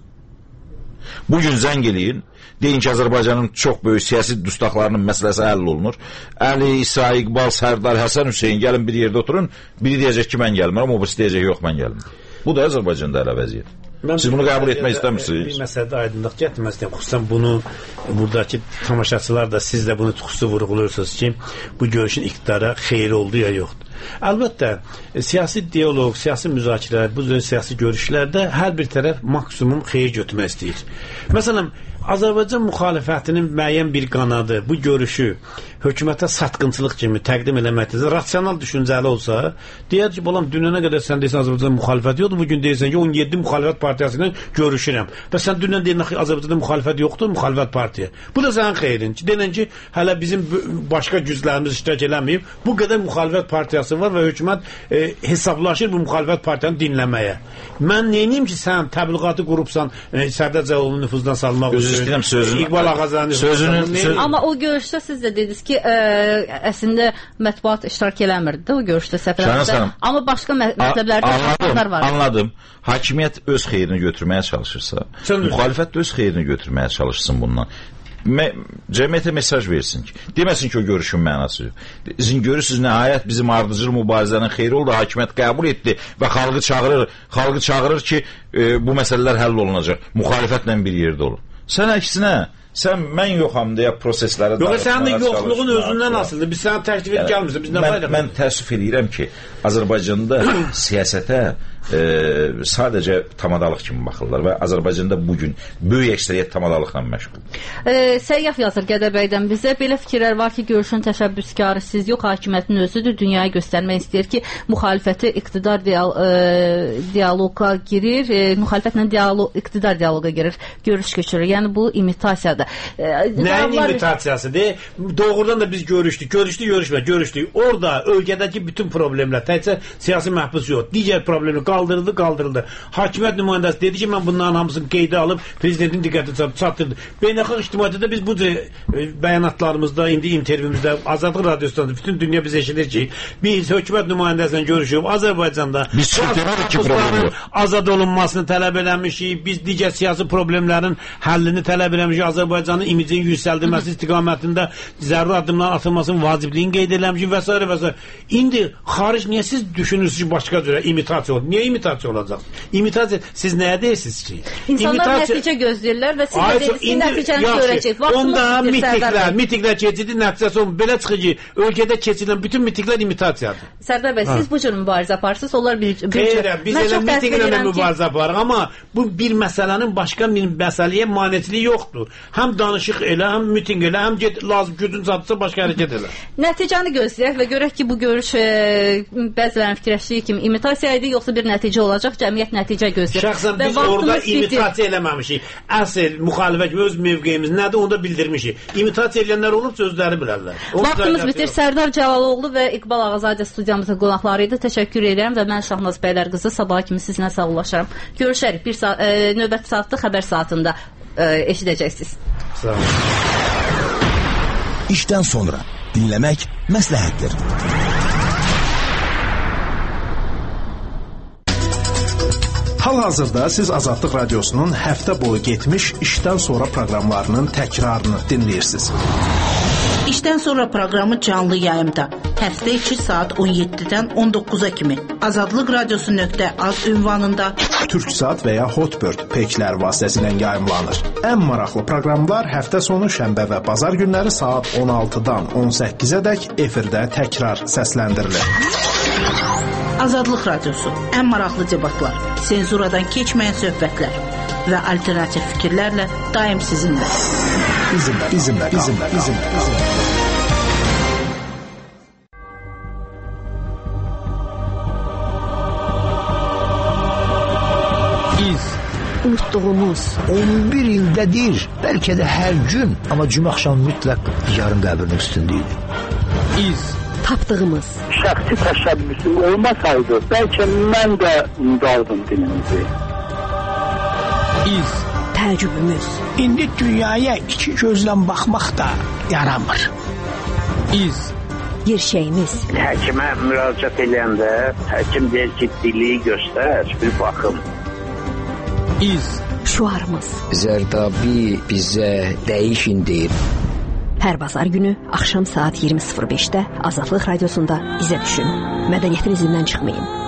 Bugün zəng eləyin, deyin ki, Azərbaycanın çox böyük siyasi dustaqlarının məsələsi həll olunur. Əli, İsa, İqbal, Sərdar, Həsən, Hüseyin gəlin bir yerdə oturun. Biri deyəcək ki, mən gəlmirəm, o birisi deyəcək, yox, mən gəlmirəm. Bu da Azərbaycanda hələ vəziyyət. Siz bunu qəbul etmək istəmirsiniz? Bir məsələdə aydınlıq gətirmək istəyirəm. Xüsusən bunu, buradakı tamaşaçılar da siz də bunu xüsusi vurğuluyorsunuz ki, bu görüşün iqtidara xeyri oldu ya yoxdur. Əlbəttə, siyasi diyaloq, siyasi müzakirələr, bu cür siyasi görüşlərdə hər bir tərəf maksimum xeyir götürmək istəyir. Məsələn, Azərbaycan müxalifətinin müəyyən bir qanadı bu görüşü hökumətə satqınçılıq kimi təqdim eləməkdir. Rasional düşüncəli olsa, deyər ki, balam, dünənə qədər sən deyirsən Azərbaycan müxalifəti yoxdur, bugün deyirsən ki, on yeddi müxalifət partiyası ilə görüşürəm. Və sən dünən deyirsən ki, Azərbaycanda müxalifət yoxdur, müxalifət partiya. Bu da sənin xeyrin. Denən ki, hələ bizim başqa güclərimiz iştirak eləməyib, bu qədər müxalifət partiyası var və hökumət e, hesablaşır bu müxalifət partiyanı dinləməyə. Mən neyiniyim ki, sən təbliğatı qurubsan, e, Sərdar Cəlaloğlu'nun nüfuzdan salmaq üzrə, İqbal Ağazanın sözünün, söz... Amma o görüşdə siz də dediniz ki, ə, əslində mətbuat iştirak eləmirdi də o görüşdə, səfərlərdə. Amma başqa mə mətləblərdə anladım, var. Anladım. Hakimiyyət öz xeyrini götürməyə çalışırsa, Sən müxalifət də öz xeyrini götürməyə çalışsın bundan. Cəmiyyətə mesaj versin ki, deməsin ki, o görüşün mənası yox. Sizin görürsünüz, nəhayət bizim ardıcıl mübarizənin xeyri oldu, hakimiyyət qəbul etdi və xalqı çağırır, xalqı çağırır ki, e, bu məsələlər həll olunacaq, müxalifətlə bir yerdə olur. Sən əksinə, sən mən yoxam deyə proseslərə danışmağa çalışır. Yox, sənin yoxluğun özündən asıldır. Biz sənə təklif edib gəlmirsən. Biz nə mən, mən təəssüf edirəm ki, Azərbaycanda siyasətə e, sadəcə tamadalıq kimi baxırlar və Azərbaycanda bugün böyük əksəriyyət tamadalıqla məşğul. E, Səyyaf yazır Gədəbəydən bizə. Belə fikirlər var ki, görüşün təşəbbüskarı siz yox, hakimiyyətin özüdür. Dünyaya göstərmək istəyir ki, müxalifəti iqtidar dial e, diyaloqa girir, e, müxalifətlə dialog, iqtidar dialoqa girir, görüş keçirir. Yəni bu imitasiyadır. E, Nəyin imitasiyasıdır? Doğrudan da biz görüşdük, görüşdük, görüşmə, görüşdük. Orada ölkədəki bütün problemlər, təkcə siyasi məhbus yox, digər problemlər qaldırıldı, qaldırıldı. Hakimiyyət nümayəndəsi dedi ki, mən bunların hamısını qeydə alıb prezidentin diqqətini çatdırdı. Beynəlxalq ictimaiyyətdə biz bu e, bəyanatlarımızda, indi intervyumuzda, Azadlıq Radiosu'nda bütün dünya biz eşidir ki, biz hökumət nümayəndəsindən görüşüb, Azərbaycanda biz azad olunmasını tələb eləmişik, biz digər siyasi problemlərin həllini tələb eləmişik, Azərbaycanın imicinin yüksəldilməsi istiqamətində zəruri addımlar atılmasının vacibliyini qeyd eləmişik və s. və s. İndi xaric niyə siz düşünürsünüz ki, başqa cürə imitasiya olur? Niyə imitasiya olacaq? İmitasiya, siz nəyə deyirsiniz ki? İnsanlar İmitasiya... nəticə gözləyirlər və siz də deyirsiniz, nəticəni görəcək. Onda mitiklər, mitiklər keçidi nəticəsi olmur. Belə çıxır ki, ölkədə keçirilən bütün mitiklər imitasiyadır. Sərdar bəy, siz bu cür mübarizə aparırsınız, onlar bir... Xeyr, biz elə mitiklərlə mübarizə aparırıq, amma bu bir məsələnin başqa bir məsələyə maneciliyi yoxdur. Həm danışıq elə, həm miting elə, həm get, lazım gücün çatırsa başqa hərəkət elə. Nəticəni gözləyək və görək ki, bu görüş e, bəzilərin fikirləşdiyi kimi imitasiya idi, yoxsa bir nəticə olacaq, cəmiyyət nəticə gözləyir. Şəxsən biz orada imitasiya eləməmişik. Əsl müxalifət öz mövqeyimiz nədir, onu da bildirmişik. İmitasiya edənlər olubsa özləri bilərlər. Vaxtımız bitir. Sərdar Cəlaloğlu və İqbal Ağazadə studiyamızın qonaqları idi. Təşəkkür edirəm və mən Şahnaz Bəylər qızı sabah kimi sizinlə sağollaşaram. Görüşərik. Bir saat, e, növbəti saatda xəbər saatında e, eşidəcəksiniz. Sağ olun. İşdən sonra dinləmək məsləhətdir. Hal-hazırda siz Azadlıq Radiosunun həftə boyu getmiş işdən sonra proqramlarının təkrarını dinləyirsiniz. İşdən sonra proqramı canlı yayımda həftə içi saat on yeddidən on dokkuza kimi azadlıq radiosu nöqtə az ünvanında Türksat və ya Hotbird peklər vasitəsilə yayımlanır. Ən maraqlı proqramlar həftə sonu şənbə və bazar günləri saat on altıdan on səkkizə dək efirdə təkrar səsləndirilir. Azadlıq Radiosu, ən maraqlı debatlar, senzuradan keçməyən söhbətlər və alternativ fikirlərlə daim sizinlə. Bizimlə, bizimlə, bizimlə, bizimlə, bizimlə. İz. Unutduğumuz on bir ildədir, bəlkə də hər gün, amma cümə axşamı mütləq yarın qəbrinin üstündəydi. İz. Tapdığımız. Şəxsi təşəbbüsüm olmasaydı, bəlkə mən də unudardım dilimizi. İz. Təəccübümüz. İndi dünyaya iki gözlə baxmaq da yaramır. İz. Yerşəyimiz. Həkimə müraciət edəndə həkim deyir ki, dili göstər, bir baxım. İz. Şuarımız. Zərdabi bizə dəyişin deyir. Hər bazar günü axşam saat iyirmi sıfır beşdə Azadlıq Radiosunda izə düşün. Mədəniyyətin izindən çıxmayın.